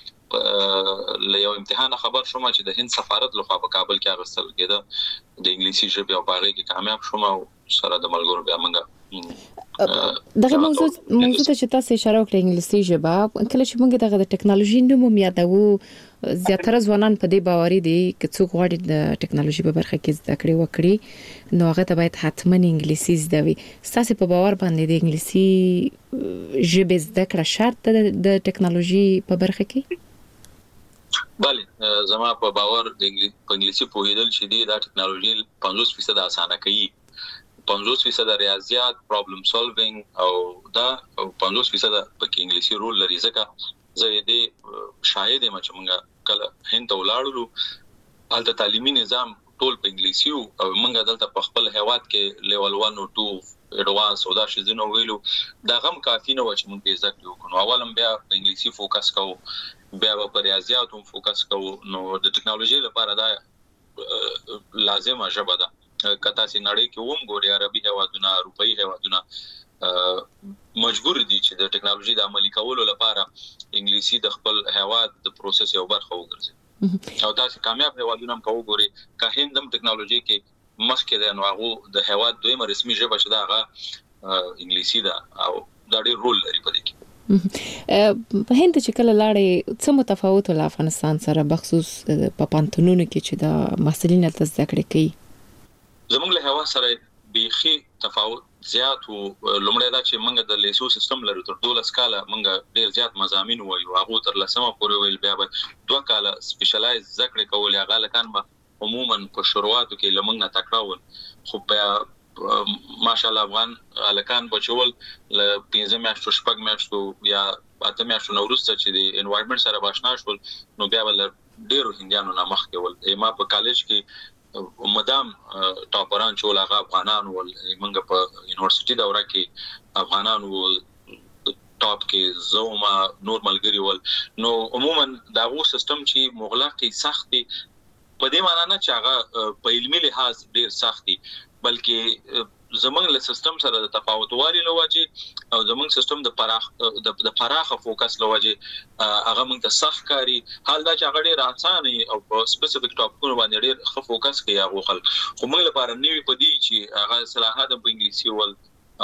زه له یو امتحان خبر شوم چې د هند سفارت لخوا په کابل کې اغستل کېده د انګلیسي ژبې او باغې کې کامیاب شوم او سره د ملګرو بیا موږ دغه موضوع موضوع ته چې تاسو اشاره وکړه انګلیسي ژبه کله چې موږ دغه د ټکنالوژي نوم یادو زیاتره ځوانان په دې باوري دي چې څوک غواړي د ټکنالوژي په برخه کې زده کړې وکړي نو هغه ته باید حتما انګلیسي زده وي تاسو په باور باندې د انګلیسي ژبه زده کړه شرط ده د ټکنالوژي په برخه کې بله زما په باور د انګلیسي په هیدل چې دی دا ټکنالوژي پنځوس فیصد اسانه کوي پنځوس فیصد ریاضیات پرابلم سولوینګ او دا پنځوس فیصد په انګلیسي رول لري. ځکه زه دې شاهد یم چې موږ کله هند ته ولاړو هلته تعلیمي نظام ټول په انګلیسي او موږ دلته په خپل هیواد کې لیول واحد او دوه اډوانس او دا شي زنه ویلو دا غم کافي نه و چې موږ به ذکر وکړو. اولم بیا په انګلیسي فوکس کوو، بیا په ریاضیاتو فوکس کوو. نو د ټکنالوژي لپاره دا لازمه ژبه ده. کته سي نړۍ کې ووم ګوري عربي هیوادونه، اروپאי هیوادونه مجبور دي چې د ټکنالوژي د عملي کولو لپاره انګلیسي د خپل هیواد د پروسس یو برخه وګرځي. او دا چې کامیاب هیوادونه هم کوو ګوري که هندم ټکنالوژي کې مخکې د نو هغه د هیواد دویمه رسمي ژبه شته هغه انګلیسي ده او دا ډېر رول لري په دې کې. په هند چې کله لاړې څه متفاوت ول افغانستان سره بخصوص په پانتونونو کې چې د محصلین تل زده کړې کوي؟ زموږ له هوا سره بيخي تفاوت زیات او لومړی دا چې موږ د لیسو سیستم لرو تر دولس کاله موږ ډېر زیات مضامین وایو، هغه تر لسمه پورې ویل، بیا به دوه کاله سپیشلایز ذکر کول هغه لکان به عموما په شروعاتو کې لمنګ نه تکراول. خو په ماشاءالله افغان الکان بچول ل پنځه میاشتو شپږ میاشتو یا اته میاشتو نورسته چې د انوایرنمنت سره باشنا شول نو بیا ول ډیرو هندیانو نه مخ کې ول. ما په کالج کې مدام ټاپران چول هغه افغانان ول، موږ په یونیورسيټي دوره کې افغانان ول ټاپ کې زوما نورمال ګری ول. نو عموما دا غو سیستم چې مغلقي سختي په دې معنی نه چې هغه په علمي لحاظ ډیر سختي، بلکې زمونږ له سیستم سره د تفاوت والی لوجه او زمونږ سیستم د پراخ د پراخه فوکس لوجه هغه موږ ته سخت کاری. حال دا چې هغه ډیر آسان او په سپیسیفیک ټاپکونو باندې ډیر ښه فوکس کوي هغه خلک. خو موږ لپاره نیوی په دې چې هغه صلاحات په انګلیسي ول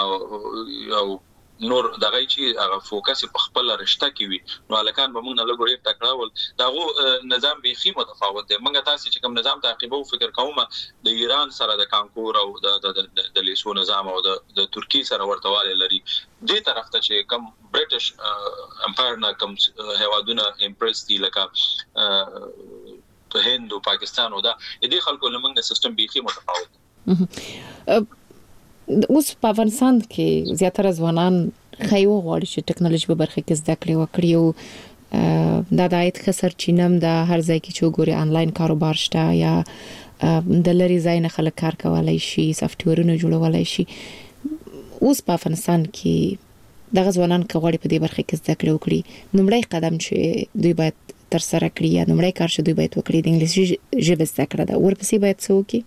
او او نور دغه چې هغه فوکس په خپل رشته کې وي نو الکان به موږ نه لګوري تکراول. داغه نظام بيخي متفاوت دی. موږ تاسو چې کوم نظام تعقیبو فکر کوم د ایران سره د کانکور او د د لیسو نظام او د د ترکی سره ورتواله لري. دې طرف ته چې کوم برټش امپایر نه کوم هوادونه امپرس دي لکه په هند او پاکستان او دا دې خلکو لمنګ سیستم بيخي متفاوت. اوس په افغانستان کې زیاتره ځوانان خایو غواړي چې ټکنالوژي په برخه کې زده کړې وکړي او دا د عاید خسر چینم د هر ځای کې چې ګوري انلاین کاروبار شته یا د لری ځای نه خلک کار کولای شي، سافټویرونه جوړولای شي. اوس په افغانستان کې د ځوانان کغواړي په دې برخه کې زده کړې وکړي، نومړی قدم چې دوی باید تر سره کړی یا نومړی کار چې دوی باید وکړي د انګلیسي ژبه زده کړه ده، ورپسې باید څه وکړي؟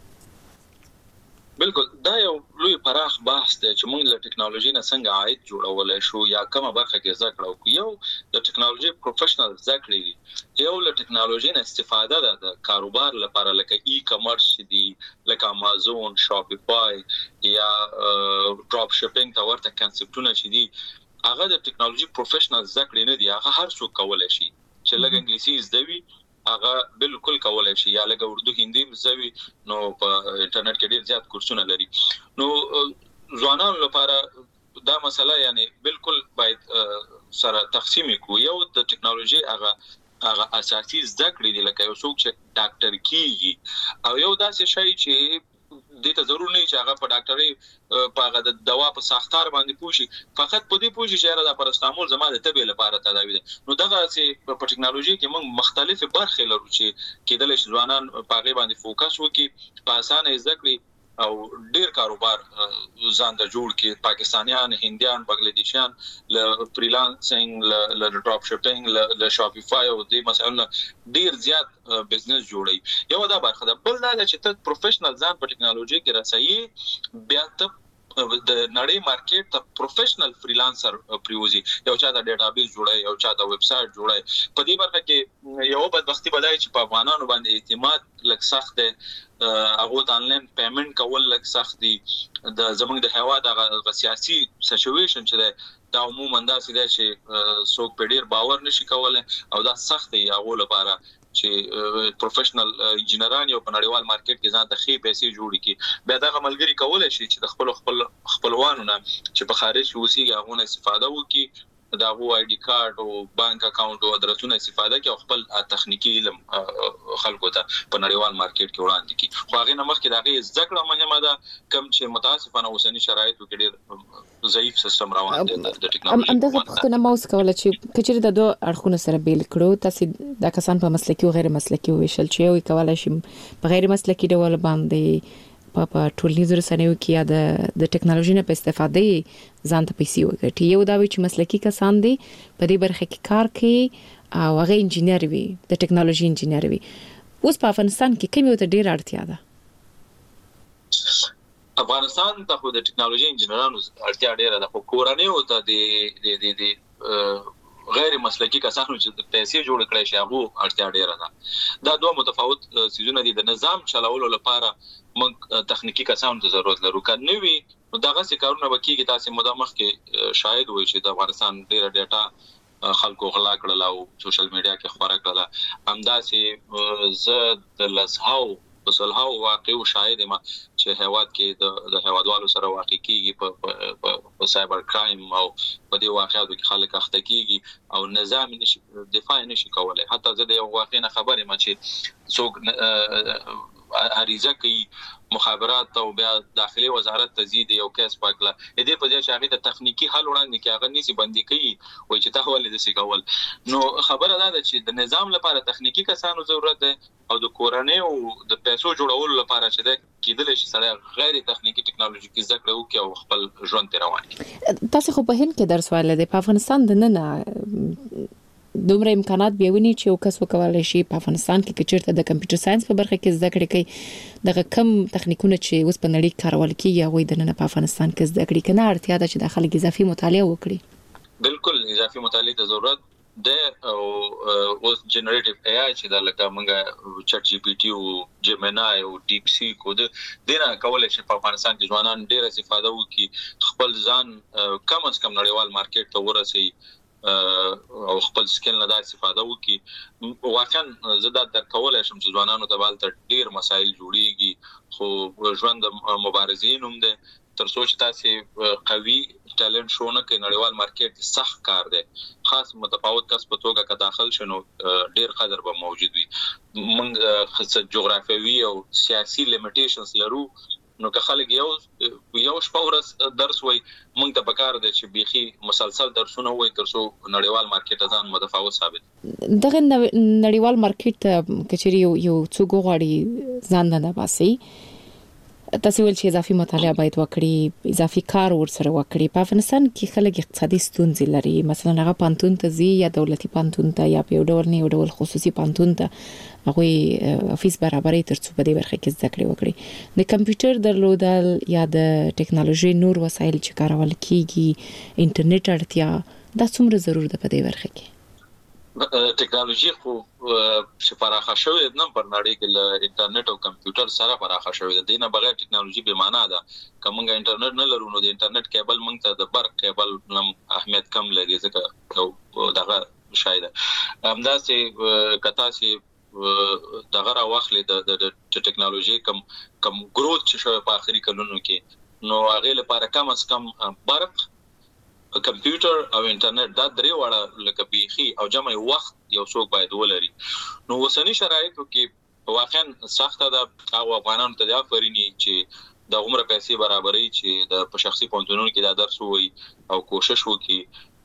بالکل دا یو لوی پراخ بحث دی چې موږ له ټکنالوژي نه څنګه عاید جوړولای شو یا کومه برخه کې زده کړو. یو د ټکنالوژي پروفیشنل زده کړې، یو له ټکنالوژي نه استفاده ده د کاروبار لپاره لکه ای کامرس دي، لکه امازون، شاپیفای یا ډراپ شپینګ تا ورته کنسپټونه چې دي هغه د ټکنالوژي پروفیشنل زده کړې نه دي. هغه هر څوک کولای شي چې لږ انګلیسي زده وي هغه بالکل کولای شي یا لکه اردو هندي زوي نو په انټرنیټ کې ډیر زیات کورسونه لري. نو ځوانانو لپاره دا مسله یعنی بالکل باید سره تقسیم کو. یو د ټکنالوژي هغه هغه اساسي زده کړې دي لکه یو څوک چې ډاکټر کیږي او یو داسې شی چې د ته ضرور نه چې هغه په ډاکټري په هغه د دوا په ساختار باندې پوښي، فقط په دې پوښي چې دا پرستامول زما د طبي لپاره تداوی ده. نو دغه چې په ټکنالوژي کې موږ مختلفه برخې لرو چې کېدل شي ځوانان په هغه باندې فوکس وکړي، په اسانه زده کړي او ډیر کاروبار ځان د جوړ کې. پاکستانیان، هندیان، بنگلاديشیان ل فریلانسینګ، ل ډراپ شپینګ، ل شاپیفای او دې مثلا ډیر زیات بزنس جوړي. یو دا برخه ده. بل دا چې ته پروفیشنل ځان په ټکنالوژي کې رسایي، بیا ته د نړۍ مارکیټ ته پروفیشنل فریلانسر پریوزي. یو چا د ډیټابیس جوړي، یو چا د ویب سټ جوړي. په دې برخه کې یو بدبختی بدای چې په افغانانو باندې اعتماد لږ سخت دی، هغه د انلاین پیمنٹ کول لږ سخت دي. د زمونږ د هوا د سیاسي سچويشن چې ده دا عموما داسې دی چې څوک په ډیر باور نشي کولای او دا سخت دی هغه لپاره چې پروفیشنل انجینران یو په نړیوال مارکیټ کې ځان د خې پیسې جوړ کړي. بیا دا ملګری کولای شي چې د خپل خپل خپلوانو نه چې په خارج اوسي هغه نه استفاده وکړي دا هو آی ډي کارت او بانک اکاونټ او ادرسونه استفاده کوي او خپل تخنیکی علم خلکو ته په نړیوال مارکیټ کې وړاندې کوي. خو هغه نمخ کې دا غي ذکر مهمه ده کوم چې متاسفانه اوسنی شرایطو کې ډېر ضعیف سیستم روان دی د ټیکنالوژي. ام دغه پښتنه موس کوله چې کچېر د دوه اړخونو سره بیل کړو تاسو د کسان په مسلکي او غیر مسلکي ویشل چې یو کولای شي په غیر مسلکي ډول باندې په ټولنیزو رسنیو کې یا د د ټیکنالوژي نه په استفاده ځان ته پیسې وګټي. یو دا وی چې مسلکي کسان دي په دې برخه کې کار کوي او هغه انجینر وي د ټیکنالوژي انجینر وي. اوس په افغانستان کې کوم یو ته ډیر اړتیا ده؟ افغانستان ته خو د ټیکنالوژي انجینرانو اړتیا ډیره ده، خو کورنۍ او ته د د د غیر مسلکي کسانو چې پیسې جوړ کړي شي هغه اړتیا ډیره ده. دا دوه متفاوت سيزونه دي. د نظام چلولو لپاره موږ تخنیکی کسانو ته ضرورت لرو. کنه وی نو دغه څه کارونه وکیږي. تاسو مدامخ کې شاید وایي چې د افغانستان ډیره ډیټا خلکو غلا کړل او سوشل میډیا کې خبره کړل. همداسې زه د لسهاو وسلهاو واقعو شاهد ما چې هواد کې د د هوادوالو سره واقع کیږي په په سایبر کرایم او په دې واقعاتو کې خلک اخته کیږي او نظام نشي دفاع نشي کولای. حتی زه د یو واقع نه خبرې ما چې څوک عریضه کوي مخابرات او بیا داخلي وزارت تزيد یو کیس پاکله دې په ځای چې هغه ته تخنیکی حل وړاندې کې هغه نسی بندي کوي وای چې ته ولې د سی کول. نو خبره ده چې د نظام لپاره تخنیکی کسانو ضرورت ده او د کورنۍ او د پیسو جوړولو لپاره چې د کېدل شي سره غیر تخنیکی ټیکنالوژي زده کړو کې او خپل ژوند ته روان دي. تاسو خو په هند کې درس وایل دي. په افغانستان د نه دومره امکانات بیاونی چې یو کس وکولای شي په افغانستان کې کچرته د کمپیوټر ساينس په برخه کې زده کړې کوي دغه کم تخنیکونه چې اوس په نړۍ کارول کیږي هغه د نن په افغانستان کې زده کړې کنه اړتیا ده چې د خلک اضافي مطالعه وکړي. بالکل اضافي مطالعه ته ضرورت ده او اوس جنریټیو ای آی چې د لکه موږ چټ جی پی ټي او جیمینای او ډیپ سی کو د دینه کولای شي په افغانستان کې ځوانان ډیر استفاده وکړي خپل ځان کم از کم نړیوال مارکیټ ته ورسي او خپل سکل نه د استفاده وکي. واقعا زه دا در کولای شم چې ځوانانو ته بالته ډیر مسایل جوړیږي خو ژوند مبارزین هم ده تر څو چې تاسو قوي ټالنت شونه کې نړیوال مارکیټ سخت کار دی خاص متفاوت کس په توګه که داخل شنو ډیر قدر به موجود وي. موږ خاصه جغرافیوي او سیاسي لیمیټیشنز لرو نو که خلک یو یو شپه ورځ درس وای موږ ته پکار دي چې بيخي مسلسل درسونه وای تر څو نړیوال مارکیټ ځان متفاوت ثابت. دغه نړیوال مارکیټ کچري یو څو غواړي ځان نه باسي تاسو ول چې اضافي مطالعه باید وکړي اضافي کار ورسره وکړي. په افغانستان کې خلک اقتصادي ستونزې لري مثلا هغه پانتون ته زی یا دولتي پانتون ته یا په ډول نه ډول خصوصي پانتون ته هغه افیس برابرې ترڅو په دې برخه کې زده کړې وکړي. د کمپیوټر درلودل یا د ټیکنالوژي نور وسایل چې کارول کیږي انټرنیټ اړتیا دا څومره ضرور ده په دې برخه کې؟ ټیکنالوژي خو چې پراخه شوې نه پر نړۍ کې له انټرنیټ او کمپیوټر سره پراخه شوې ده. دینه بغیر ټیکنالوژي به معنا ده. کومه انټرنیټ نه لرو نو د انټرنیټ کیبل موږ ته د برق کیبل نم اهمیت کم لري ځکه دغه شاید همداسې کتا سي دغه راوخلې د ټیکنالوژي کم کم ګروث چې شوی په اخري کلونو کې نو هغه لپاره کم از کم برق کمپیوټر او انټرنیټ دا درې واړه لکه بيخي او جمع وخت یو څوک باید ولري. نو وسنی شرایطو کې واقعا سخت ده او افغانانو ته دا فرینی چې د عمر پیسې برابرۍ چې د په شخصي پونتونو کې دا درس وي او کوشش وکړي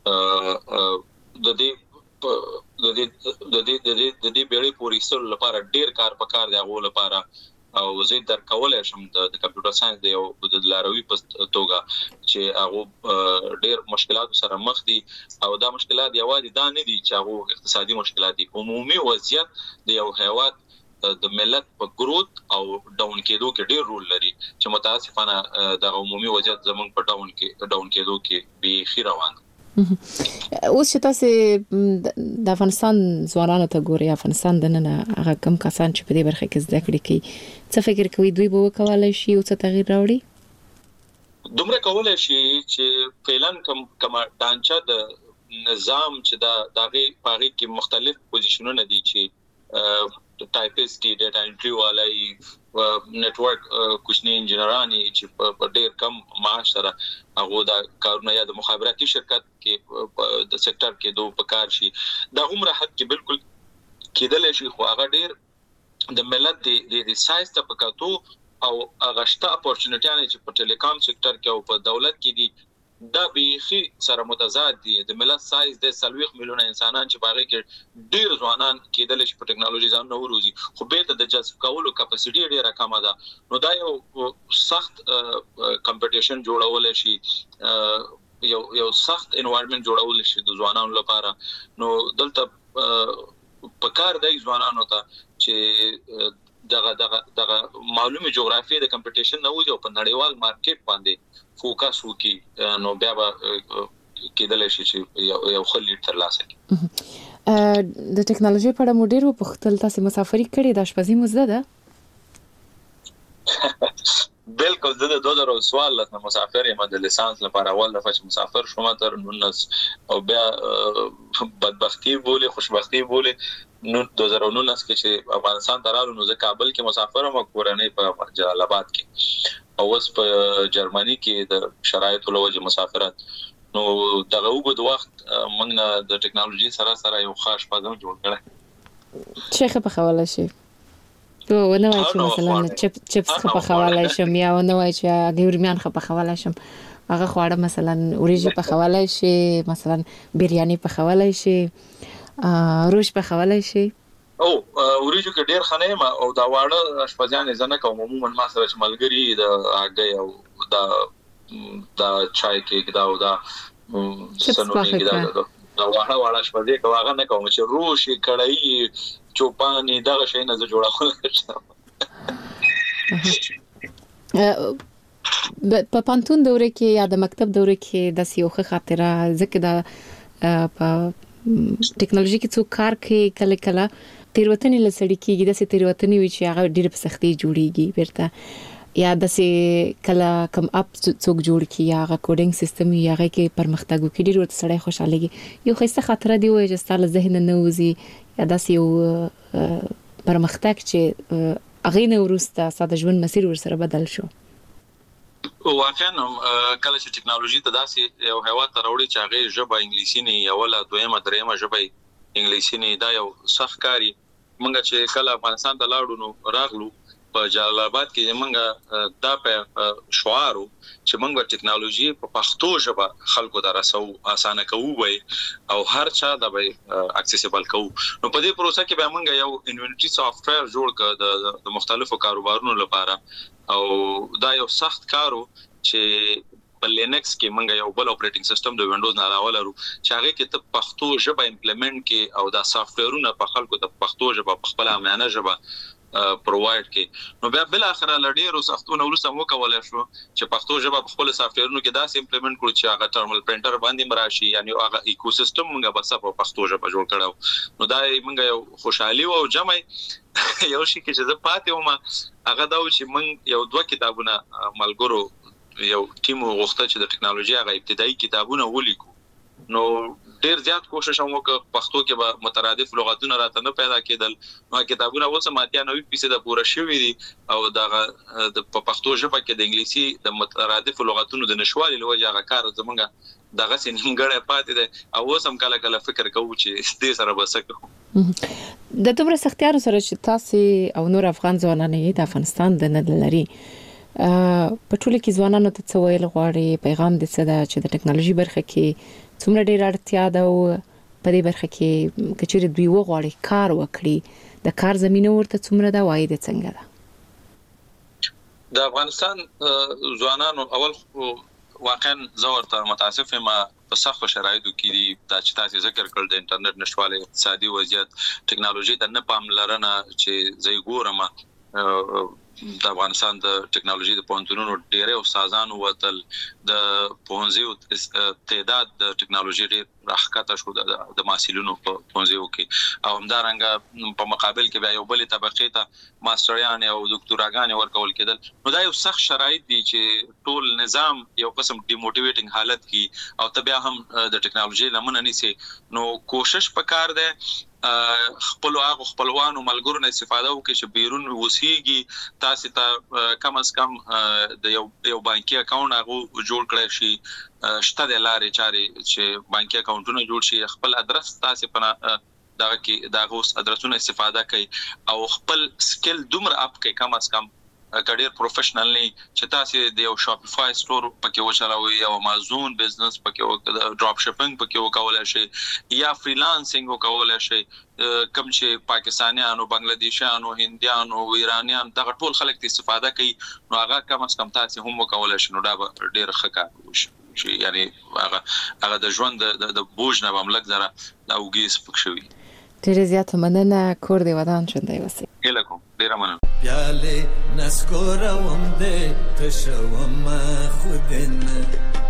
د دې د دې د دې د دې د دې بیړې پورې سره لپاره ډیر کار پکار دی غو لپاره او زه در کولای شم د کمپیوټر ساينس دی او د لاروي په توګه چې هغه ډېر مشکلات سره مخ دي او دا مشکلات یوازې دا نه دي چې هغه اقتصادي مشکلات دي عمومي وضعیت د یو هیواد د ملت په ګروث او ډاون کېدو کې ډېر رول لري چې متاسفانه د عمومي وضعیت زمونږ په ډاون کې ډاون کېدو کې به خیر روان اوس چې تاسو د افغانستان ځوانانو ته ګوري افغانستان د نن هغه کم کسان چې په دې برخه کې زده کړې کوي څه فکر کوي دوی به وکولای شي او څه تغییر راوړي؟ دومره کولای شي چې فعلا کم کما ډانچه د نظام چې دا دغه پاره کې مختلف پوزیشنونه دي چې ټایپسټ دی ډاټا انټری والای نتورک کوچنی انجینرانی چې په ډېر کم معاش سره هغه د کارونه یا د مخابراتي شرکت کې د سېکټر کې دوه پکار شي دا عمره حد کې بالکل کېدل شي خو هغه ډېر د ملت د سایز ته پکاتو او هغه شته اپورچونټیانه چې په ټیلیکام سېکټر کې او په دولت کې دي دا بیخي سره متضاد دي د ملت سایز د سلويخ میلیونه انسانان چې باغې کې ډیر ځوانان کېدل شي په ټکنالوژي ځان نو وروزي خو به ته د جذب کولو کپاسټي ډیره کمه ده نو دا یو سخت کمپټیشن جوړول شي یو یو سخت انوایرنمنت جوړول شي د ځوانانو لپاره نو دلته په کار دی ځوانانو ته چې دغه دغه دغه معلومه جغرافي د کمپټیشن نه وځي او په نړیوال مارکیټ باندې فوکس وکي نو بیا به کېدل شي چې یو خل تر لاسه کې د ټکنالوژي په اړه مو ډیر په خپل تاسو مسافري کړې د اشپزي مزده ده بالکل د دوه هزار سوال له مسافر یم د لیسانس لپاره اول دفعه چې مسافر شوم تر نونس او بیا بدبختی بوله خوشبختی بوله نو دوه هزار نونس کې چې افغانستان ته راغلو نو زه کابل کې مسافر یم کورنۍ په جلال آباد کې او اوس په جرمني کې د شرایطو له وجې مسافرت نو دغه وګد وخت موږ نه د ټکنالوژي سره سره یو خاص پدم جوړ کړی شیخ په حواله شي تو ونه وای چې مثلا چپ چپس په حواله شم یا ونه وای چې ګورمیان په حواله شم هغه خواړه مثلا اوریجی په حواله شي مثلا بریاني په حواله شي روش په حواله شي او اوریجو کې ډیر خنه ما او دا واړه اشپزیان زنه کوم عموما ما سره چې ملګری د هغه او دا دا چای کې دا او دا سنو کې دا دا واړه واړه اشپزی کوغه نه کوم چې روش کړای چوپانی دغه شی نه جوړاول په پانتون دوره کې یا د مکتب دوره کې د سیوخه خاطره ځکه د په ټکنالوژي کې څو کار کوي کله کله تیروتنې لسړی کېږي د سې تیروتنې وی چې هغه ډېر په سختي جوړیږي بیرته یا د سې کله کم اپ څوک جوړ کی یا هغه کوډینګ سیستم یا هغه کې پرمختګ وکړي ډېر ورته سړی خوشاليږي یو خسته خاطره دی وای چې ستاسو ذهن نه وځي یا د سې یو پرمختګ چې هغه نه ورسته ساده ژوند مسیر ورسره بدل شو واقعا کله چې ټکنالوژي ته داسې یو هوا ته راوړي چې هغه ژبه انګلیسي نه یا ولا دویمه دریمه ژبه انګلیسي نه دا یو سخت کاری مونږ چې کله افغانستان ته لاړو نو راغلو په جلال آباد کې مونږ دا په شعارو چې مونږ ټکنالوژي په پښتو ژبه خلکو ته رسو اسانه کوو وي او هر چا دا به اکسیسیبل کوو نو په دې پروسه کې به مونږ یو انوینټری سافټویر جوړ کړ د مختلفو کاروبارونو لپاره او دا یو سخت کارو چې په لینکس کې مونږ یو بل اپریټینګ سیستم د وینډوز نه راولرو چې هغه کې ته پښتو ژبه امپلیمنٹ کې او دا سافټویرونه په خلکو ته پښتو ژبه په خپل امانه ژبه پرووایډ کې نو بیا بل اخر لړډیرو سختونه ورسره مو کولای شو چې پښتو ژبه په خپل سافټویرونو کې داسې امپلیمنٹ کړو چې هغه ټرمینل پرینټر باندې مراشي یعنی هغه ایکو سیستم موږ بس په پښتو ژبه جوړ کړو نو دا موږ یو خوشحالي او جمع یو شي کې چې زه پاتې وم هغه دا و چې موږ یو دوه کتابونه ملګرو یو ټیم وغوښته چې د ټکنالوژي هغه ابتدایي کتابونه ولیکو نو ډیر زیات کوشش هم وکړ پښتو کې به مترادف لغتونه راته نه پیدا کېدل نو کتابونه اوس ماتیا نوې فیصد پوره شوی دي او دا د پښتو ژبه کې د انګلیسي د مترادف لغتونو د نشوالي لوجه هغه کار زمونږ دغه سینګړې پاتې ده او اوس هم کله کله فکر کوو چې دې سره بسکو د دومره سختیارو سره چې تاسو او نور افغان ځوانان د افغانستان د نه لري په ټول کې ځوانانو ته څه ویل غواړي پیغام دې څه ده چې د ټکنالوژي برخه کې څومره ډیر اړتیا ده او په دې برخه کې کچېره دوی وغواړي کار وکړي د کار زمينه ورته څومره ده وایي د څنګه ده د افغانستان ځوانانو اول واقعا زورته متاسف ما په سخت شرایطو کې دي دا چې تاسو ذکر کړل د انټرنیټ نشواله اقتصادي وضعیت ټکنالوژي ته نه پاملرنه چې زې ګورم د افغانستان د ټکنالوژي د پوهنتونونو ډېر استادانو وتل د پوهنځیو تعداد د ټکنالوژي ډېر راښکته شو د محصلینو په پوهنځیو کې او همدارنګه په مقابل کې بیا یو بل طبقه ته ماستریان او دکتوراګان ورکول کېدل نو دا یو سخت شرایط دي چې ټول نظام یو قسم ډیموټیویټینګ حالت کې او تبیا هم د ټکنالوژي لمنه نيسي نو کوشش وکړ دی خپل هغه خپلوانو ملګرو نه استفاده وکړي چې بیرون وسیږي تاسو ته کم از کم د یو یو بانکي اکاونټ هغه جوړ کړئ شي شته د لارې چارې چې بانکي اکاونټونه جوړ شي خپل ادرس تاسو په دا کې دا اوس ادرسونه استفاده کوي او خپل سکل دومره اپ کوي کم از کم کډیر پروفیشنل نه چې تاسو د یو شاپیفای سٹور پکې وچلوي او امازون بزنس پکې ډراپ شپینګ پکې وکولای شي یا فریلانسینګ وکولای شي کوم چې پاکستانیانو بنگلاديشیانو هندیانو ایرانیان دغه ټول خلک استفاده کوي نو هغه کم از کم تاسو هم وکولای شئ نو دا ډیر ښه کار وشي شي یعنی هغه هغه د ژوند د بوج نه بملک زره دا وګیس پکښوي ډیره زیاته مننه کور دی ودان چندای وسی هله کوم ډیره مننه پیاله نسکوره وم دې تشوم خودنه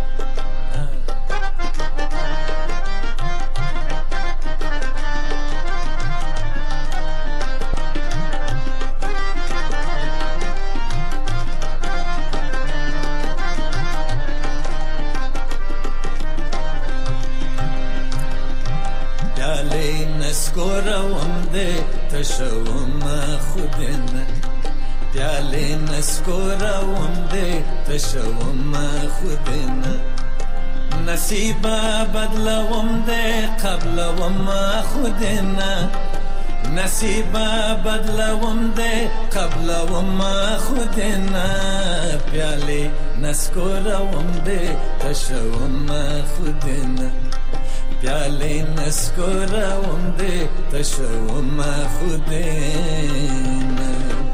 نسکوره وم دې تشوم خودنه پیاله نسکوره وم دې تشوم خودنه نصیبه بدلوم دې قبلوم خودنه نصیبه بدلوم دې قبلوم خودنه پیاله نسکوره وم دې تشوم خودنه پیاله نسکوره وم دې تشوم خودنه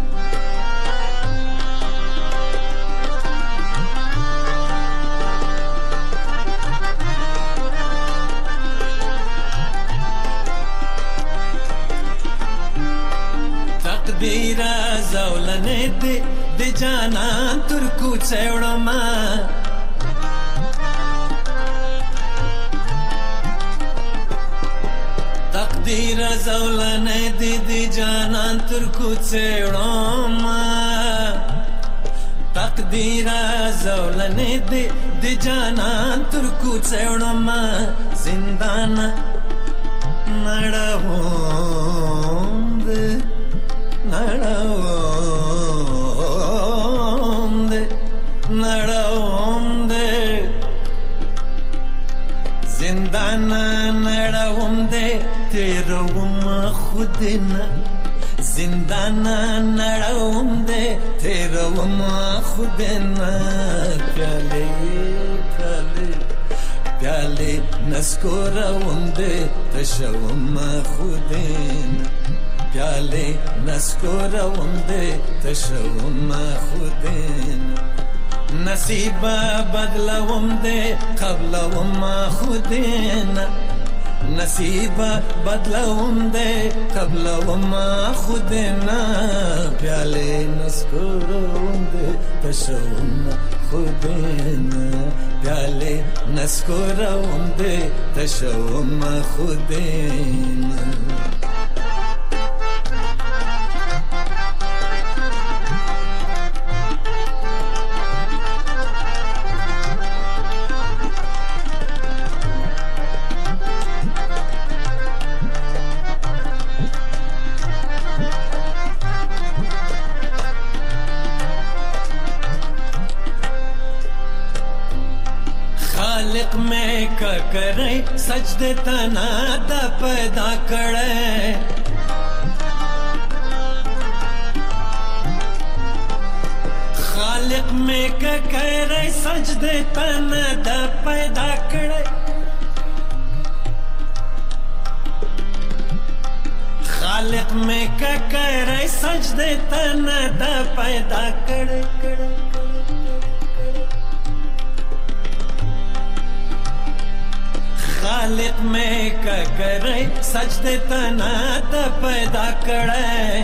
تقدیر زولنه دې د جانان تر کوڅه وړم تقدیر زولنه دی دی جانان تر کوڅه وړم تقدیر زولنه دی دی جانان تر کوڅه وړم زندان نړوم دې نړوم دې نړوم دې زندان نړوم دې تیروم خودنه زندان نړوم دې تیروم خودنه پیاله پیاله پیاله نسکوروم دې تشوم خودنه پیاله نسکوروم دې تشوم خودنه نصیب بدلوم دې قبلوم خودنه نصیب بدلوم دې قبلوم خودنه پیاله نسکوروم دې تشوم خودنه پیاله نسکوروم دې تشوم خودنه کرے سجدے تنا دا پیدا کرے خالق میں کرے سجدے تنا دا پیدا کرے خالق میں کرے سجدے تنا دا پیدا کرے کرے خالق میں کرے سجدے تنا دا پیدا کرے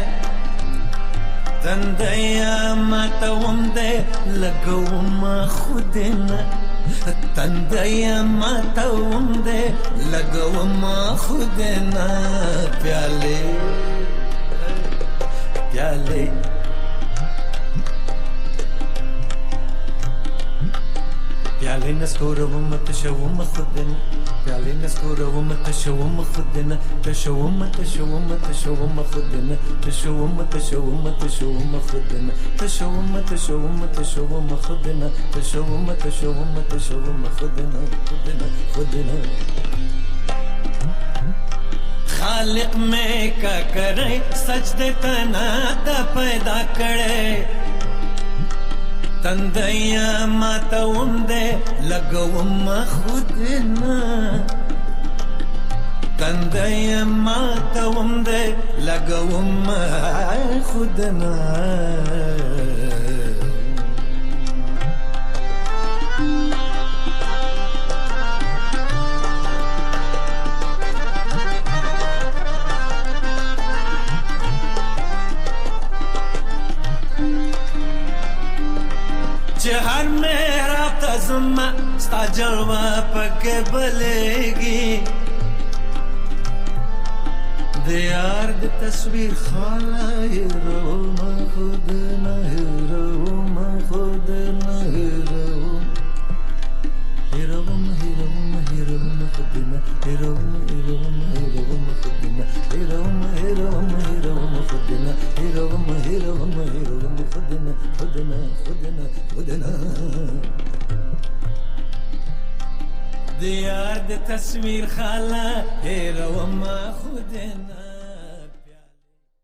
تندیا ماتوم دے لگوم خودنا تندیا ماتوم دے لگوم خودنا پیالے پیالے پیالے نسکوروم تشوم خودنا پیالې نسکوروم تشوم خودنه تشوم تشوم تشوم خودنه تشوم تشوم تشوم خودنه تشوم تشوم تشوم خودنه تشوم تشوم تشوم خودنه خودنه خودنه خالق میں کا کرے سجدے تنا دا پیدا کرے تندیا ماتوم دے لگوم خودنا تندیا ماتوم دے لگوم خودنا हर मेरा तज़म्मा स्ता जलवा पके बलेगी दियार दी तस्वीर खाला हीरो मैं खुद न हीरो मैं खुद न हीरो हीरो मैं हीरो मैं हीरो मैं खुद न हीरो मैं हीरो मैं हीरो मैं खुद न हीरो मैं हीरो मैं हीरो मैं खुद न हीरो मैं हीरो मैं हीरो मैं खुद न खुद न खुद न खुद न दियार दी तस्वीर खाला हीरो मैं खुद न